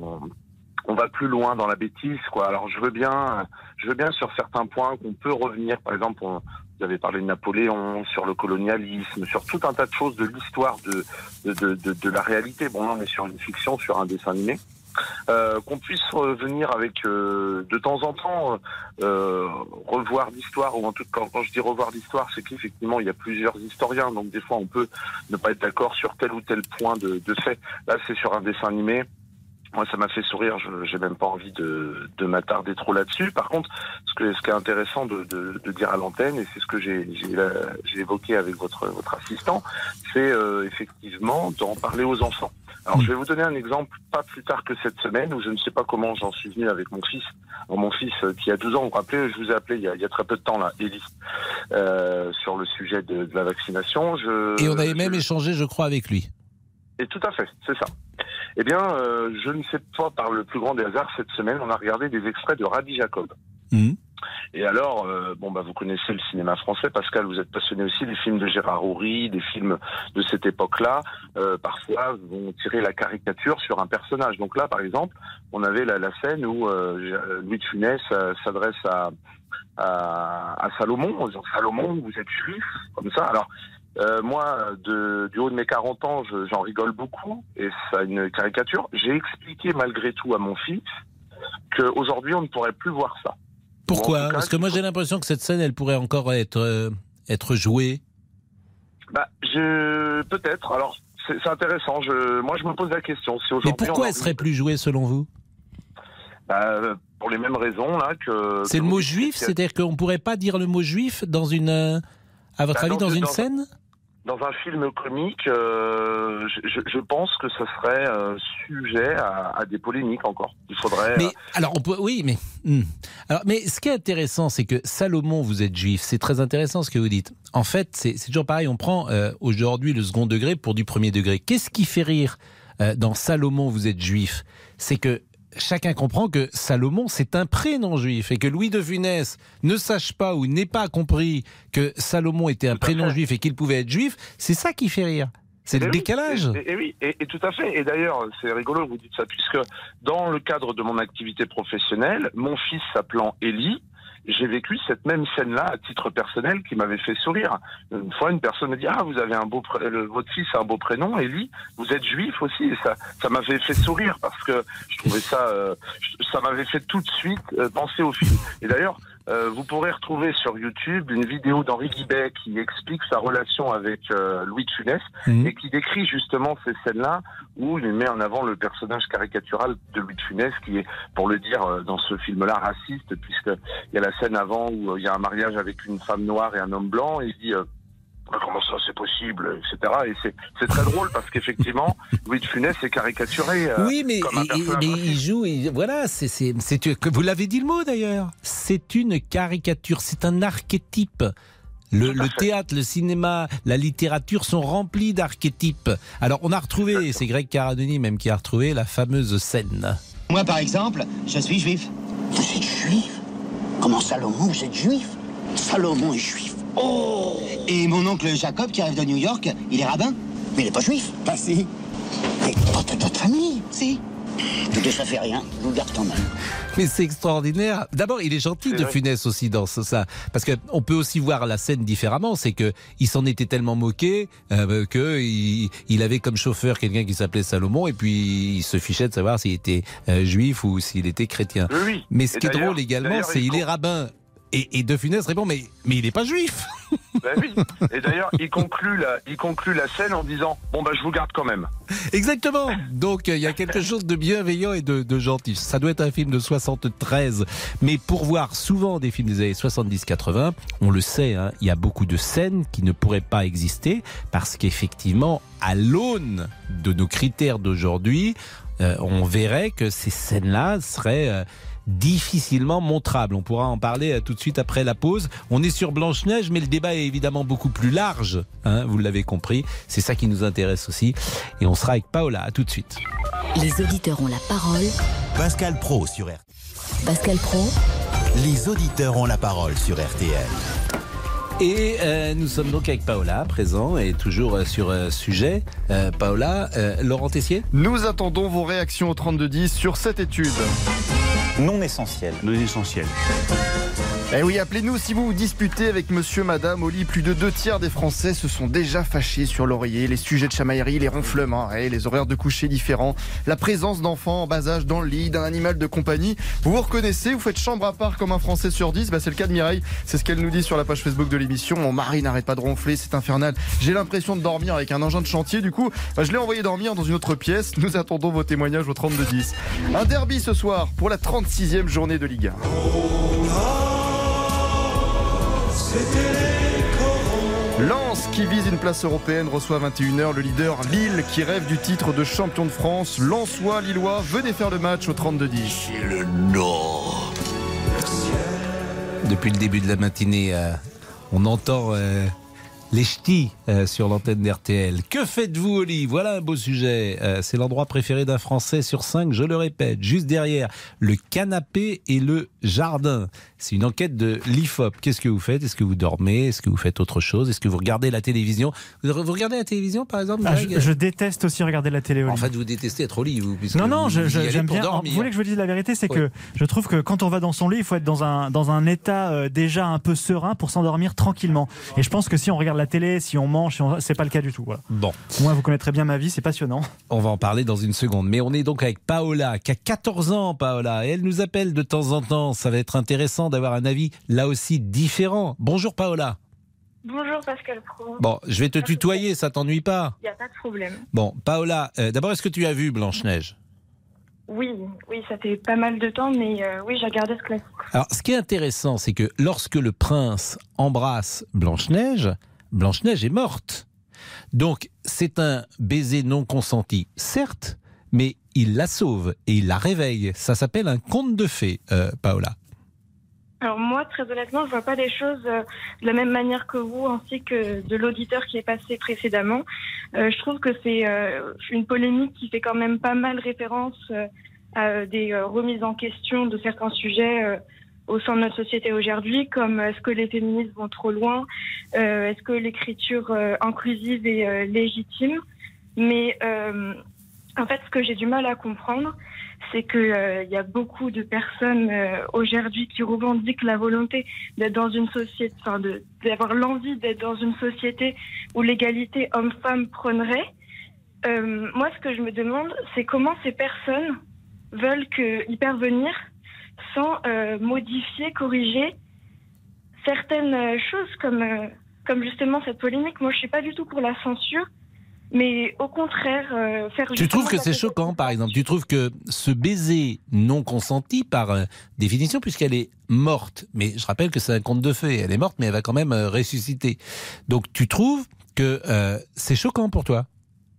Speaker 14: on va plus loin dans la bêtise, quoi. Alors, je veux bien sur certains points qu'on peut revenir. Par exemple, vous avez parlé de Napoléon, sur le colonialisme, sur tout un tas de choses de l'histoire de la réalité. Bon, là, on est sur une fiction, sur un dessin animé. qu'on puisse revenir avec de temps en temps revoir l'histoire, ou en tout cas quand je dis revoir l'histoire, c'est qu'effectivement il y a plusieurs historiens, donc des fois on peut ne pas être d'accord sur tel ou tel point de fait. Là c'est sur un dessin animé. Moi, ça m'a fait sourire. J'ai même pas envie de m'attarder trop là-dessus. Par contre, ce qui est intéressant de dire à l'antenne, et c'est ce que j'ai évoqué avec votre assistant, c'est effectivement d'en parler aux enfants. Alors, je vais vous donner un exemple, pas plus tard que cette semaine, où je ne sais pas comment j'en suis venu avec mon fils. Alors, mon fils qui a 12 ans, vous vous rappelez, je vous ai appelé il y a très peu de temps là, Élie, sur le sujet de la vaccination.
Speaker 2: Et on avait même échangé, je crois, avec lui.
Speaker 14: Et tout à fait, c'est ça. Eh bien, je ne sais pas, par le plus grand des hasards, cette semaine, on a regardé des extraits de Rabbi Jacob. Et alors, vous connaissez le cinéma français, Pascal, vous êtes passionné aussi des films de Gérard Houry, des films de cette époque-là, parfois vont tirer la caricature sur un personnage. Donc là, par exemple, on avait la scène où Louis de Funès s'adresse à Salomon, en disant « Salomon, vous êtes juif ?» comme ça. Alors, moi, du haut de mes 40 ans, j'en rigole beaucoup, et ça a une caricature. J'ai expliqué malgré tout à mon fils qu'aujourd'hui, on ne pourrait plus voir ça.
Speaker 2: Pourquoi ? Parce que moi, j'ai l'impression que cette scène, elle pourrait encore être jouée.
Speaker 14: Peut-être. Alors, c'est intéressant. Moi, je me pose la question. Si
Speaker 2: mais pourquoi elle serait plus jouée, selon vous ?
Speaker 14: Pour les mêmes raisons, là, que...
Speaker 2: C'est le mot juif ? C'est-à-dire qu'on ne pourrait pas dire le mot juif dans une... À votre avis, dans une scène ?
Speaker 14: Dans un film comique, je pense que ce serait sujet à des polémiques encore. Il faudrait...
Speaker 2: Mais, alors, mais ce qui est intéressant, c'est que Salomon, vous êtes juif. C'est très intéressant ce que vous dites. En fait, c'est toujours pareil. On prend aujourd'hui le second degré pour du premier degré. Qu'est-ce qui fait rire dans Salomon, vous êtes juif ? C'est que chacun comprend que Salomon, c'est un prénom juif, et que Louis de Funès ne sache pas ou n'ait pas compris que Salomon était un prénom juif et qu'il pouvait être juif. C'est ça qui fait rire. C'est le décalage.
Speaker 14: Et tout à fait. Et d'ailleurs, c'est rigolo que vous dites ça, puisque dans le cadre de mon activité professionnelle, mon fils s'appelant Élie, j'ai vécu cette même scène-là à titre personnel qui m'avait fait sourire. Une fois, une personne me dit « Ah, vous avez votre fils a un beau prénom, Élie, vous êtes juif aussi ?» Et ça m'avait fait sourire parce que je trouvais ça m'avait fait tout de suite penser au film. Et d'ailleurs, vous pourrez retrouver sur YouTube une vidéo d'Henri Guibet qui explique sa relation avec Louis de Funès et qui décrit justement ces scènes-là où il met en avant le personnage caricatural de Louis de Funès qui est, pour le dire, dans ce film-là raciste, puisqu'il y a la scène avant où il y a un mariage avec une femme noire et un homme blanc et il dit comment ça c'est possible, etc. Et c'est très drôle parce qu'effectivement Louis de Funès est caricaturé.
Speaker 2: Oui, mais il joue. Voilà, vous l'avez dit le mot d'ailleurs. C'est une caricature, c'est un archétype. Le théâtre, le cinéma, la littérature sont remplis d'archétypes. Alors on a retrouvé, c'est Greg Caradoni même qui a retrouvé la fameuse scène.
Speaker 15: Moi par exemple, je suis juif.
Speaker 16: Vous êtes juif ? Comment Salomon, vous êtes juif ? Salomon est juif. Oh !
Speaker 15: Et mon oncle Jacob qui arrive de New York, il est rabbin.
Speaker 16: Mais il n'est pas juif.
Speaker 15: Bah si.
Speaker 16: Mais pas de notre famille. Si. Écoutez, ça fait rien, je vous le garde quand même.
Speaker 2: Mais c'est extraordinaire. D'abord, il est gentil de Funès aussi dans ça. Parce qu'on peut aussi voir la scène différemment. C'est qu'il s'en était tellement moqué qu'il avait comme chauffeur quelqu'un qui s'appelait Salomon et puis il se fichait de savoir s'il était juif ou s'il était chrétien.
Speaker 14: Oui.
Speaker 2: Mais ce qui est drôle également, c'est qu'il est rabbin. Et De Funès répond, mais il n'est pas juif.
Speaker 14: Ben oui. Et d'ailleurs, il conclut la scène en disant, je vous garde quand même.
Speaker 2: Exactement. Donc, il y a quelque chose de bienveillant et de gentil. Ça doit être un film de 73. Mais pour voir souvent des films des années 70-80, on le sait, il y a beaucoup de scènes qui ne pourraient pas exister parce qu'effectivement, à l'aune de nos critères d'aujourd'hui, on verrait que ces scènes-là seraient... difficilement montrable. On pourra en parler tout de suite après la pause. On est sur Blanche-Neige, mais le débat est évidemment beaucoup plus large. Vous l'avez compris. C'est ça qui nous intéresse aussi. Et on sera avec Paola. À tout de suite.
Speaker 5: Les auditeurs ont la parole.
Speaker 1: Pascal Praud sur RTL.
Speaker 5: Pascal Praud.
Speaker 1: Les auditeurs ont la parole sur RTL.
Speaker 2: Et nous sommes donc avec Paola, présent et toujours sur sujet. Paola, Laurent Tessier.
Speaker 7: Nous attendons vos réactions au 3210 sur cette étude.
Speaker 17: Non essentiel. Non essentiel.
Speaker 7: Eh oui, appelez-nous si vous vous disputez avec monsieur, madame, au lit. Plus de 2/3 des Français se sont déjà fâchés sur l'oreiller. Les sujets de chamaillerie, les ronflements, les horaires de coucher différents, la présence d'enfants en bas âge dans le lit, d'un animal de compagnie. Vous vous reconnaissez, vous faites chambre à part comme un Français sur 10. C'est le cas de Mireille. C'est ce qu'elle nous dit sur la page Facebook de l'émission. Mon mari n'arrête pas de ronfler, c'est infernal. J'ai l'impression de dormir avec un engin de chantier. Du coup, je l'ai envoyé dormir dans une autre pièce. Nous attendons vos témoignages au 3210. Un derby ce soir pour la 36e journée de Ligue 1. Lens qui vise une place européenne reçoit à 21h le leader Lille qui rêve du titre de champion de France. Lensois, Lillois, venez faire le match au 3210.
Speaker 1: C'est le Nord.
Speaker 2: Depuis le début de la matinée, on entend les ch'tis sur l'antenne d'RTL. Que faites-vous au lit? Voilà un beau sujet. C'est l'endroit préféré d'un Français sur 5, je le répète. Juste derrière le canapé et le jardin. C'est une enquête de l'IFOP. Qu'est-ce que vous faites? Est-ce que vous dormez? Est-ce que vous faites autre chose? Est-ce que vous regardez la télévision? Vous regardez la télévision, par exemple?
Speaker 4: Je déteste aussi regarder la télé au lit.
Speaker 2: En fait, vous détestez être au lit, vous?
Speaker 4: Non, j'aime bien. Vous voulez que je vous dise la vérité? C'est que je trouve que quand on va dans son lit, il faut être dans un état déjà un peu serein pour s'endormir tranquillement. Et je pense que si on regarde la télé, si on mange, c'est pas le cas du tout. Voilà.
Speaker 2: Bon.
Speaker 4: Moi, vous connaîtrez bien ma vie, c'est passionnant.
Speaker 2: On va en parler dans une seconde. Mais on est donc avec Paola, qui a 14 ans, Paola. Et elle nous appelle de temps en temps. Ça va être intéressant d'avoir un avis, là aussi, différent. Bonjour, Paola.
Speaker 10: Bonjour, Pascal Pro.
Speaker 2: Bon, je vais te tutoyer, ça t'ennuie pas?
Speaker 10: Il n'y a pas de problème.
Speaker 2: Bon, Paola, d'abord, est-ce que tu as vu Blanche-Neige?
Speaker 10: Oui, ça fait pas mal de temps, mais oui, j'ai regardé ce classique.
Speaker 2: Alors, ce qui est intéressant, c'est que lorsque le prince embrasse Blanche-Neige, Blanche-Neige est morte. Donc, c'est un baiser non consenti, certes, mais il la sauve et il la réveille. Ça s'appelle un conte de fées, Paola.
Speaker 10: Alors moi, très honnêtement, je vois pas les choses de la même manière que vous, ainsi que de l'auditeur qui est passé précédemment. Je trouve que c'est une polémique qui fait quand même pas mal référence à des remises en question de certains sujets au sein de notre société aujourd'hui, comme est-ce que les féministes vont trop loin, est-ce que l'écriture inclusive est légitime. Mais en fait, ce que j'ai du mal à comprendre, c'est que y a beaucoup de personnes aujourd'hui qui revendiquent la volonté d'être dans une société, enfin d'avoir l'envie d'être dans une société où l'égalité homme-femme prônerait. Moi, ce que je me demande, c'est comment ces personnes veulent y parvenir sans modifier, corriger certaines choses comme justement cette polémique. Moi, je suis pas du tout pour la censure, mais au contraire, faire...
Speaker 2: Tu trouves que c'est choquant, par exemple? Tu trouves que ce baiser non consenti, par définition, puisqu'elle est morte, mais je rappelle que c'est un conte de fées, elle est morte, mais elle va quand même ressusciter. Donc tu trouves que c'est choquant pour toi?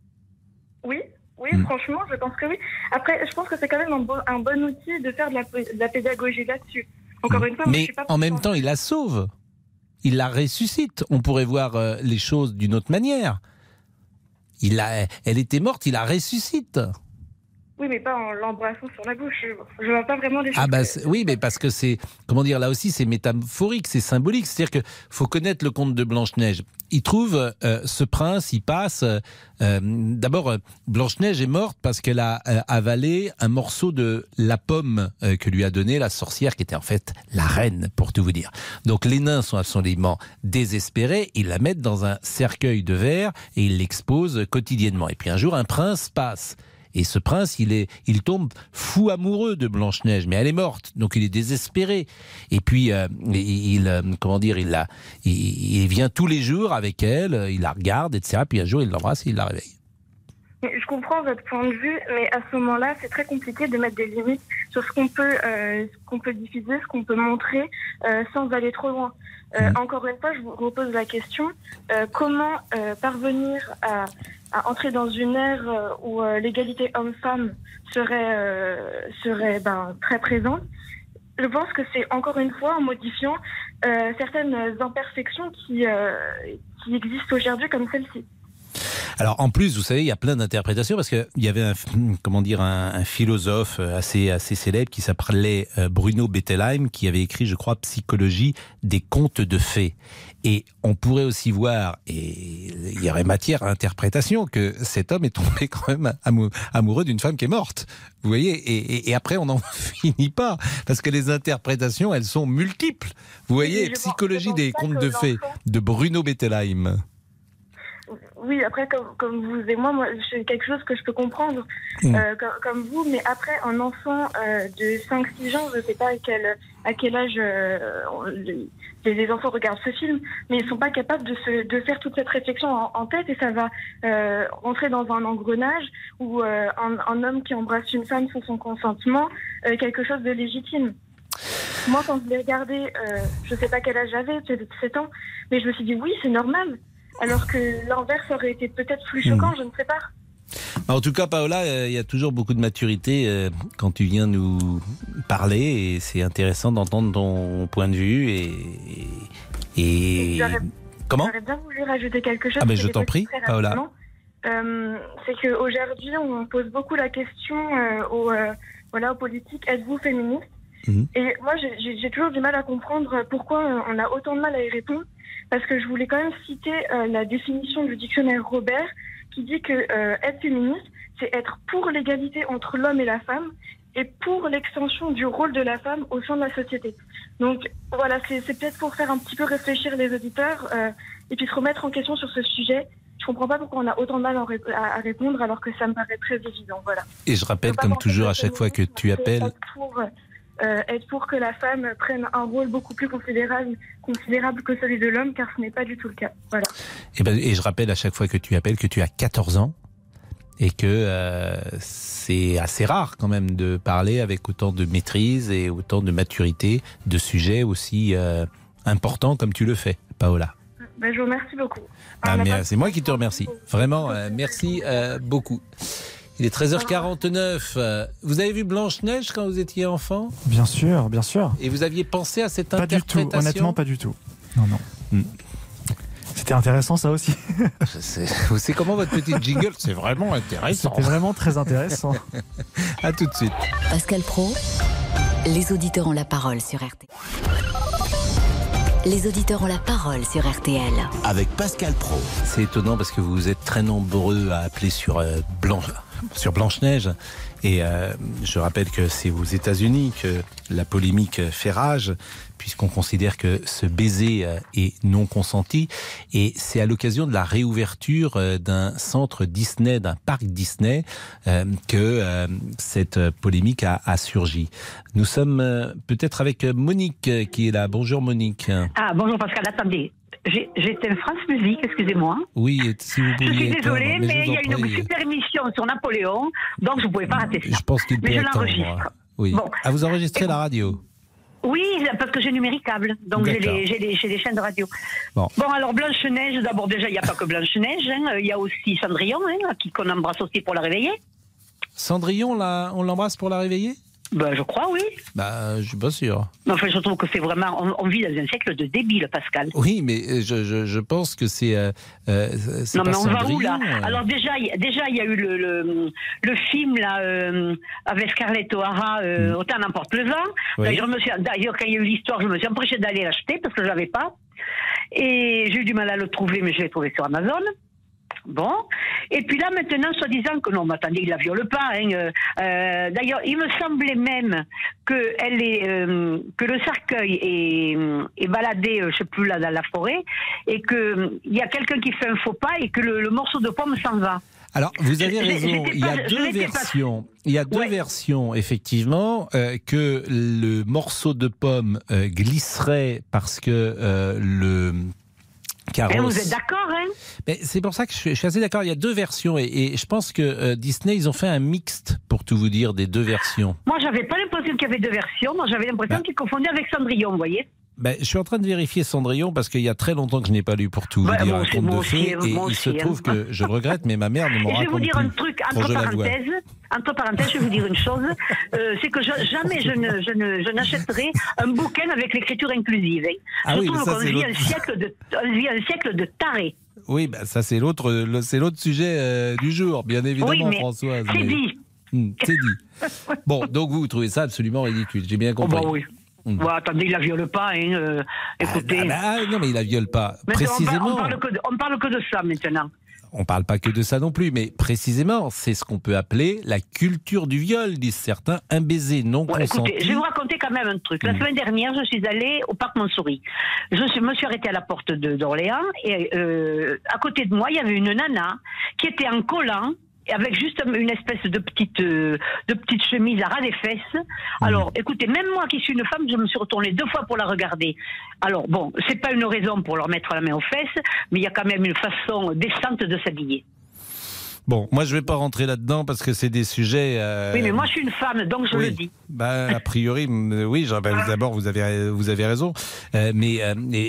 Speaker 10: Oui, franchement, je pense que oui. Après, je pense que c'est quand même un bon outil de faire de la pédagogie là-dessus. Encore une fois,
Speaker 2: mais
Speaker 10: moi, je suis pas
Speaker 2: en même temps, il la sauve. Il la ressuscite. On pourrait voir les choses d'une autre manière. Elle était morte, il la ressuscite.
Speaker 10: Oui, mais pas en l'embrassant sur la bouche. Je vois pas vraiment les choses.
Speaker 2: Ah bah oui, mais parce que c'est, comment dire, là aussi c'est métaphorique, c'est symbolique. C'est-à-dire que faut connaître le conte de Blanche-Neige. Il trouve ce prince, il passe. D'abord, Blanche-Neige est morte parce qu'elle a avalé un morceau de la pomme que lui a donnée la sorcière, qui était en fait la reine, pour tout vous dire. Donc les nains sont absolument désespérés. Ils la mettent dans un cercueil de verre et ils l'exposent quotidiennement. Et puis un jour, un prince passe. Et ce prince, il tombe fou amoureux de Blanche-Neige, mais elle est morte, donc il est désespéré. Et puis, il vient tous les jours avec elle, il la regarde, etc. Puis un jour, il l'embrasse et il la réveille.
Speaker 10: Je comprends votre point de vue, mais à ce moment-là, c'est très compliqué de mettre des limites sur ce qu'on peut diffuser, ce qu'on peut montrer, sans aller trop loin. Encore une fois, je vous repose la question, comment parvenir à entrer dans une ère où l'égalité homme-femme serait très présente? Je pense que c'est encore une fois en modifiant certaines imperfections qui existent aujourd'hui comme celle-ci.
Speaker 2: Alors en plus, vous savez, il y a plein d'interprétations parce qu'il y avait un philosophe assez célèbre qui s'appelait Bruno Bettelheim, qui avait écrit, je crois, Psychologie des contes de fées. Et on pourrait aussi voir, et il y aurait matière à interprétation, que cet homme est tombé quand même amoureux d'une femme qui est morte. Vous voyez, et après on n'en finit pas, parce que les interprétations, elles sont multiples. Vous voyez, Psychologie des contes de fées de Bruno Bettelheim.
Speaker 10: Oui, après, comme vous et moi, c'est quelque chose que je peux comprendre, comme vous, mais après, un enfant de 5-6 ans, je ne sais pas à quel âge les enfants regardent ce film, mais ils ne sont pas capables de faire toute cette réflexion en tête, et ça va rentrer dans un engrenage où un homme qui embrasse une femme sans son consentement, quelque chose de légitime. Moi, quand je l'ai regardé, je ne sais pas quel âge j'avais, peut-être 7 ans, mais je me suis dit, oui, c'est normal. Alors que l'inverse aurait été peut-être plus choquant, je ne sais pas.
Speaker 2: En tout cas, Paola, il y a toujours beaucoup de maturité quand tu viens nous parler, et c'est intéressant d'entendre ton point de vue. Et comment ?
Speaker 10: J'aurais bien voulu rajouter quelque chose.
Speaker 2: Ah, mais je t'en prie, Paola.
Speaker 10: C'est qu'aujourd'hui, on pose beaucoup la question aux politiques, êtes-vous féministe ? Et moi, j'ai toujours du mal à comprendre pourquoi on a autant de mal à y répondre. Parce que je voulais quand même citer la définition du dictionnaire Robert, qui dit que être féministe, c'est être pour l'égalité entre l'homme et la femme, et pour l'extension du rôle de la femme au sein de la société. Donc voilà, c'est peut-être pour faire un petit peu réfléchir les auditeurs, et puis se remettre en question sur ce sujet. Je comprends pas pourquoi on a autant de mal à répondre, alors que ça me paraît très évident. Voilà.
Speaker 2: Et je rappelle, comme toujours, à chaque fois que tu appelles...
Speaker 10: Être pour que la femme prenne un rôle beaucoup plus considérable que celui de l'homme, car ce n'est pas du tout le cas. Voilà.
Speaker 2: Et je rappelle à chaque fois que tu appelles que tu as 14 ans et que c'est assez rare quand même de parler avec autant de maîtrise et autant de maturité de sujets aussi importants comme tu le fais, Paola.
Speaker 10: Je vous remercie beaucoup.
Speaker 2: C'est moi qui te remercie. Vraiment, merci beaucoup. Il est 13h49. Vous avez vu Blanche-Neige quand vous étiez enfant ?
Speaker 4: Bien sûr, bien sûr.
Speaker 2: Et vous aviez pensé à cette interprétation ?
Speaker 4: Pas du tout, honnêtement pas du tout. Non. C'était intéressant ça aussi.
Speaker 2: C'est comment votre petite jingle ? C'est vraiment intéressant.
Speaker 4: C'était vraiment très intéressant.
Speaker 2: À tout de suite.
Speaker 5: Pascal Praud, les auditeurs ont la parole sur RTL. Les auditeurs ont la parole sur RTL.
Speaker 1: Avec Pascal Praud.
Speaker 2: C'est étonnant parce que vous êtes très nombreux à appeler sur Blanche-Neige. Et je rappelle que c'est aux États-Unis que la polémique fait rage, puisqu'on considère que ce baiser est non consenti. Et c'est à l'occasion de la réouverture d'un centre Disney, d'un parc Disney, que cette polémique a surgi. Nous sommes peut-être avec Monique qui est là. Bonjour Monique.
Speaker 17: Ah, bonjour Pascal, attendez. J'étais France Musique, excusez-moi.
Speaker 2: Oui, si vous pouviez.
Speaker 17: Je suis désolée, mais il y a une super émission sur Napoléon, donc je ne pouvais pas rater ça.
Speaker 2: Je pense qu'il peut
Speaker 17: mais je
Speaker 2: attendre.
Speaker 17: l'enregistre.
Speaker 2: Oui.
Speaker 17: Bon.
Speaker 2: Ah, vous enregistrez la radio ?
Speaker 17: Oui, parce que j'ai numéricable, donc j'ai des chaînes de radio. Bon, alors Blanche-Neige, d'abord déjà, il n'y a pas que Blanche-Neige, il y a aussi Cendrillon, qu'on embrasse aussi pour la réveiller.
Speaker 2: Cendrillon, là, on l'embrasse pour la réveiller ?
Speaker 17: Je crois, oui.
Speaker 2: Je suis pas sûr.
Speaker 17: Enfin, je trouve que c'est vraiment... On vit dans un siècle de débile, Pascal.
Speaker 2: Oui, mais je pense que c'est...
Speaker 17: non, mais on va où, là ? Alors, déjà, il y a eu le film, là, avec Scarlett O'Hara, Autant n'emporte le vent. Oui. D'ailleurs, quand il y a eu l'histoire, je me suis empêchée d'aller l'acheter, parce que je l'avais pas. Et j'ai eu du mal à le trouver, mais je l'ai trouvé sur Amazon. Bon, et puis là maintenant, soi-disant que non, mais attendez, il la viole pas. D'ailleurs, il me semblait même que le cercueil est baladé, je sais plus là dans la forêt, et que il y a quelqu'un qui fait un faux pas et que le morceau de pomme s'en va.
Speaker 2: Alors, vous avez raison, il y a deux versions. Il y a deux versions, effectivement, que le morceau de pomme glisserait parce que le carrosse...
Speaker 17: vous êtes d'accord, hein ?
Speaker 2: Mais c'est pour ça que je suis assez d'accord. Il y a deux versions et je pense que Disney, ils ont fait un mixte, pour tout vous dire, des deux versions.
Speaker 17: Moi, j'avais pas l'impression qu'il y avait deux versions. Moi, j'avais l'impression qu'ils confondaient avec Cendrillon, vous voyez ?
Speaker 2: Je suis en train de vérifier Cendrillon parce qu'il y a très longtemps que je n'ai pas lu, pour tout vous dire, un conte de fées. Et il se trouve que je le regrette, mais ma mère ne m'en raconte plus.
Speaker 17: Je vais vous dire un truc, entre parenthèses, je vais vous dire une chose, c'est que jamais je n'achèterai un bouquin avec l'écriture inclusive. Je trouve qu'on vit un siècle de tarés.
Speaker 2: Oui, bah, ça c'est l'autre sujet du jour, bien évidemment,
Speaker 17: oui, mais
Speaker 2: Françoise.
Speaker 17: C'est dit.
Speaker 2: C'est dit. Bon, donc vous trouvez ça absolument ridicule, j'ai bien compris.
Speaker 17: Oui. Bon, attendez, il la viole pas, hein, écoutez.
Speaker 2: Non, mais il la viole pas.
Speaker 17: Mais
Speaker 2: précisément.
Speaker 17: On parle que de ça maintenant.
Speaker 2: On parle pas que de ça non plus, mais précisément, c'est ce qu'on peut appeler la culture du viol, disent certains, un baiser non consenti.
Speaker 17: Écoutez, je vais vous raconter quand même un truc. La semaine dernière, je suis allée au parc Montsouris. Je me suis arrêtée à la porte d'Orléans et à côté de moi, il y avait une nana qui était en collant avec juste une espèce de petite chemise à ras des fesses. Alors, écoutez, même moi qui suis une femme, je me suis retournée 2 fois pour la regarder. Alors, bon, c'est pas une raison pour leur mettre la main aux fesses, mais il y a quand même une façon décente de s'habiller.
Speaker 2: Bon, moi je vais pas rentrer là-dedans parce que c'est des sujets...
Speaker 17: Oui, mais moi je suis une femme, donc je le dis.
Speaker 2: Bah, a priori, oui, d'abord vous avez raison, mais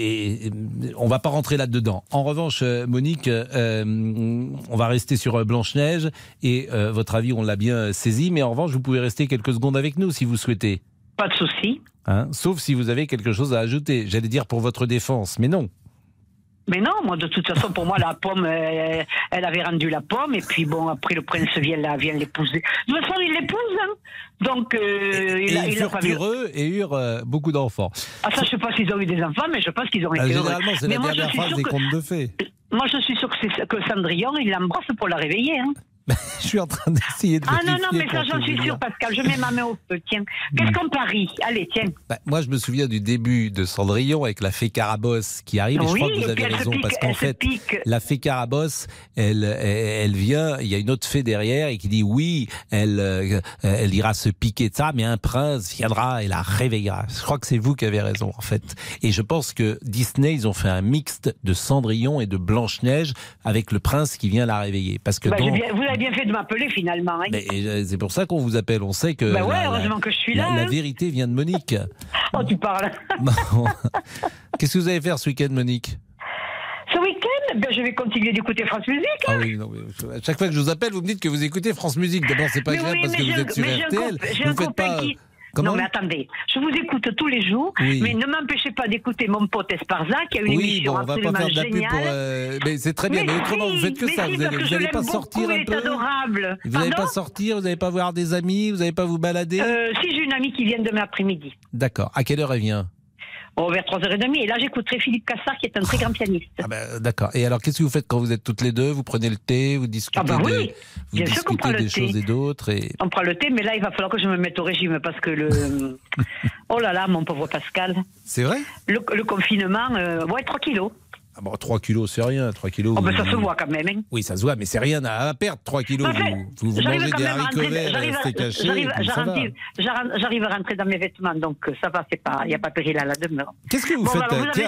Speaker 2: on va pas rentrer là-dedans. En revanche, Monique, on va rester sur Blanche-Neige et votre avis, on l'a bien saisi, mais en revanche, vous pouvez rester quelques secondes avec nous si vous souhaitez.
Speaker 17: Pas de souci.
Speaker 2: Hein, sauf si vous avez quelque chose à ajouter. J'allais dire pour votre défense, mais non.
Speaker 17: Mais non, moi, de toute façon, pour moi, la pomme, elle avait rendu la pomme, et puis bon, après, le prince vient l'épouser. De toute façon, il l'épouse, hein. Donc,
Speaker 2: ils furent heureux et eurent beaucoup d'enfants.
Speaker 17: Ah, ça, je sais pas s'ils ont eu des enfants, mais je pense qu'ils ont été heureux.
Speaker 2: Généralement, c'est la dernière phrase des contes de fées.
Speaker 17: Moi, je suis sûr que Cendrillon, il l'embrasse pour la réveiller, hein.
Speaker 2: Je suis en train d'essayer de vérifier.
Speaker 17: Ah non, mais ça, j'en suis sûr, Pascal. Je mets ma main au feu. Tiens, qu'est-ce qu'on parie? Allez, tiens.
Speaker 2: Moi, je me souviens du début de Cendrillon avec la fée Carabosse qui arrive. Et je crois que vous avez raison, parce qu'en fait, la fée Carabosse, elle vient, il y a une autre fée derrière et qui dit oui, elle ira se piquer de ça, mais un prince viendra et la réveillera. Je crois que c'est vous qui avez raison, en fait. Et je pense que Disney, ils ont fait un mixte de Cendrillon et de Blanche-Neige avec le prince qui vient la réveiller. Parce que
Speaker 17: vous avez bien fait de m'appeler finalement. Hein.
Speaker 2: Mais c'est pour ça qu'on vous appelle. On sait que
Speaker 17: heureusement que je suis là.
Speaker 2: La vérité vient de Monique.
Speaker 17: Oh, tu parles.
Speaker 2: Qu'est-ce que vous allez faire ce week-end, Monique?
Speaker 17: Ce week-end, je vais continuer d'écouter France Musique. Hein.
Speaker 2: Ah oui, non, à chaque fois que je vous appelle, vous me dites que vous écoutez France Musique. D'abord, c'est pas grave parce que vous êtes sur RTL. Vous faites pas.
Speaker 17: Non, mais attendez, je vous écoute tous les jours, mais ne m'empêchez pas d'écouter mon pote Esparza qui a une émission absolument géniale.
Speaker 2: Mais c'est très bien, mais autrement, vous faites que ça. Vous n'allez pas sortir un peu.
Speaker 17: Adorable.
Speaker 2: Vous n'allez pas sortir, vous n'allez pas voir des amis, vous n'allez pas vous balader.
Speaker 17: Si, j'ai une amie qui vient demain après-midi.
Speaker 2: D'accord. À quelle heure elle vient?
Speaker 17: Vers 3h30. Et là, j'écouterai Philippe Cassard, qui est un très grand pianiste.
Speaker 2: Ah d'accord. Et alors, qu'est-ce que vous faites quand vous êtes toutes les deux? Vous prenez le thé, vous discutez des choses et d'autres
Speaker 17: On prend le thé, mais là, il va falloir que je me mette au régime parce que le... Oh là là, mon pauvre Pascal.
Speaker 2: C'est vrai?
Speaker 17: Le confinement, 3 kilos.
Speaker 2: Ah bon, 3 kilos, c'est rien. 3 kilos.
Speaker 17: Oh, ça se voit quand même. Hein.
Speaker 2: Oui, ça se voit, mais c'est rien à perdre, 3 kilos. Vous mangez des haricots verts, restez cachés.
Speaker 17: J'arrive à rentrer dans mes vêtements, donc ça va, il n'y a pas péril à la demeure.
Speaker 2: Qu'est-ce que vous faites?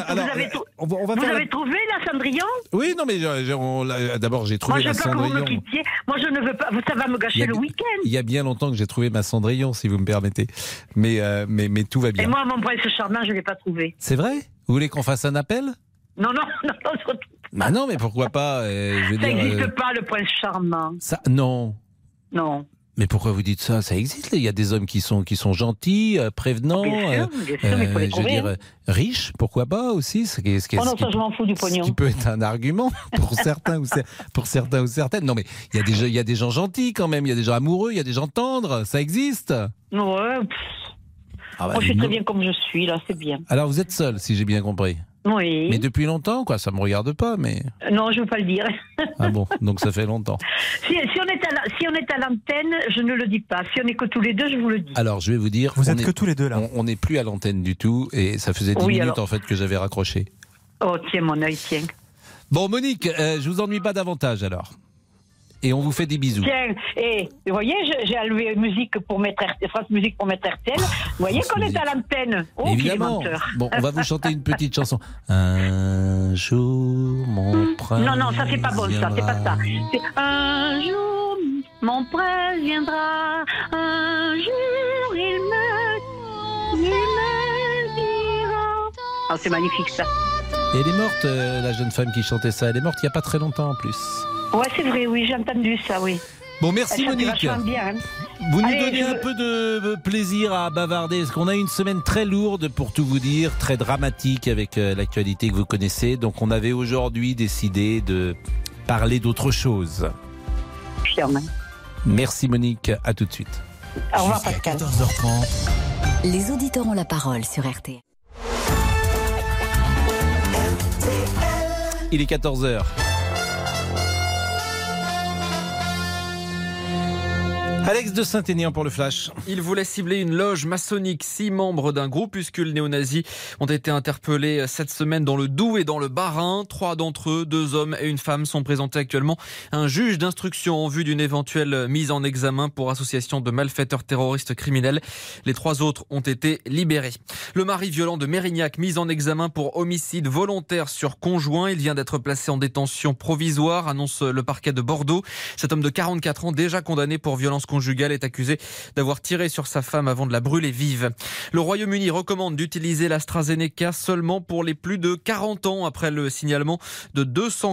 Speaker 17: Vous avez trouvé la Cendrillon?
Speaker 2: Oui, non, mais d'abord, j'ai trouvé la Cendrillon.
Speaker 17: Moi, je ne veux pas, ça va me gâcher le week-end.
Speaker 2: Il y a bien longtemps que j'ai trouvé ma Cendrillon, si vous me permettez. Mais tout va bien.
Speaker 17: Et moi, mon prince charmant, je ne l'ai pas trouvé.
Speaker 2: C'est vrai? Vous voulez qu'on fasse un appel?
Speaker 17: Non, surtout.
Speaker 2: Bah non, mais pourquoi pas
Speaker 17: ça n'existe pas, le prince charmant.
Speaker 2: Ça, non.
Speaker 17: Non.
Speaker 2: Mais pourquoi vous dites ça? Ça existe. Il y a des hommes qui sont gentils, prévenants,
Speaker 17: bien sûr, mais faut les trouver,
Speaker 2: riches, pourquoi pas aussi.
Speaker 17: Ça, je m'en fous du pognon.
Speaker 2: Ce qui peut être un argument pour certains ou certaines. Non, mais il y a des gens gentils quand même. Il y a des gens amoureux, il y a des gens tendres. Ça existe.
Speaker 17: Ouais. Moi, je suis très bien comme je suis là. C'est bien.
Speaker 2: Alors, vous êtes seul, si j'ai bien compris.
Speaker 17: Oui.
Speaker 2: Mais depuis longtemps, quoi, ça me regarde pas, mais...
Speaker 17: Non, je veux pas le dire.
Speaker 2: Ah bon, donc ça fait longtemps.
Speaker 17: Si on est à l'antenne, je ne le dis pas. Si on est que tous les deux, je vous le dis.
Speaker 2: Alors, je vais vous dire...
Speaker 4: Vous êtes que tous les deux, là.
Speaker 2: On n'est plus à l'antenne du tout, et ça faisait 10 minutes, en fait, que j'avais raccroché.
Speaker 17: Oh, tiens, mon œil, tiens.
Speaker 2: Bon, Monique, je vous ennuie pas davantage, alors. Et on vous fait des bisous.
Speaker 17: Tiens, et vous voyez, j'ai alloué musique pour mettre France Musique pour mettre RTL. Vous voyez qu'on est à l'antenne. Oh,
Speaker 2: évidemment. Bon, on va vous chanter une petite chanson. Un jour, mon prince.
Speaker 17: Non, ça c'est pas bon, ça. C'est pas ça. C'est un jour, mon prince viendra. Un jour, il me dira. Oh, c'est magnifique, ça.
Speaker 2: Et elle est morte, la jeune femme qui chantait ça. Elle est morte il n'y a pas très longtemps, en plus.
Speaker 17: Ouais, c'est vrai, oui, j'ai entendu ça, oui.
Speaker 2: Bon, merci Monique.
Speaker 17: Bien, hein.
Speaker 2: Vous nous donnez un peu de plaisir à bavarder, parce qu'on a une semaine très lourde, pour tout vous dire, très dramatique avec l'actualité que vous connaissez. Donc on avait aujourd'hui décidé de parler d'autre chose. Merci Monique, à tout de suite.
Speaker 17: Au revoir Pascal.
Speaker 1: 14h30.
Speaker 5: Les auditeurs ont la parole sur RTL.
Speaker 2: Il est 14h. Alex de Saint-Aignan pour le Flash.
Speaker 18: Il voulait cibler une loge maçonnique. 6 membres d'un groupuscule néo-nazi ont été interpellés cette semaine dans le Doubs et dans le Bas-Rhin. 3 d'entre eux, 2 hommes et une femme, sont présentés actuellement à un juge d'instruction en vue d'une éventuelle mise en examen pour association de malfaiteurs terroristes criminels. Les 3 autres ont été libérés. Le mari violent de Mérignac, mis en examen pour homicide volontaire sur conjoint. Il vient d'être placé en détention provisoire, annonce le parquet de Bordeaux. Cet homme de 44 ans, déjà condamné pour violence conjugale, est accusé d'avoir tiré sur sa femme avant de la brûler vive. Le Royaume-Uni recommande d'utiliser l'AstraZeneca seulement pour les plus de 40 ans après le signalement de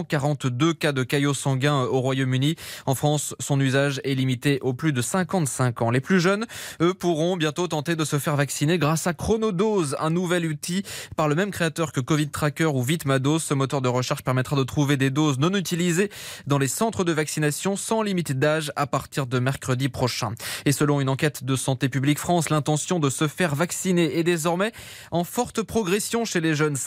Speaker 18: 242 cas de caillots sanguins au Royaume-Uni. En France, son usage est limité aux plus de 55 ans. Les plus jeunes, eux, pourront bientôt tenter de se faire vacciner grâce à Chronodose, un nouvel outil par le même créateur que Covid Tracker ou Vitmados. Ce moteur de recherche permettra de trouver des doses non utilisées dans les centres de vaccination sans limite d'âge à partir de mercredi prochain. Et selon une enquête de Santé publique France, l'intention de se faire vacciner est désormais en forte progression chez les jeunes.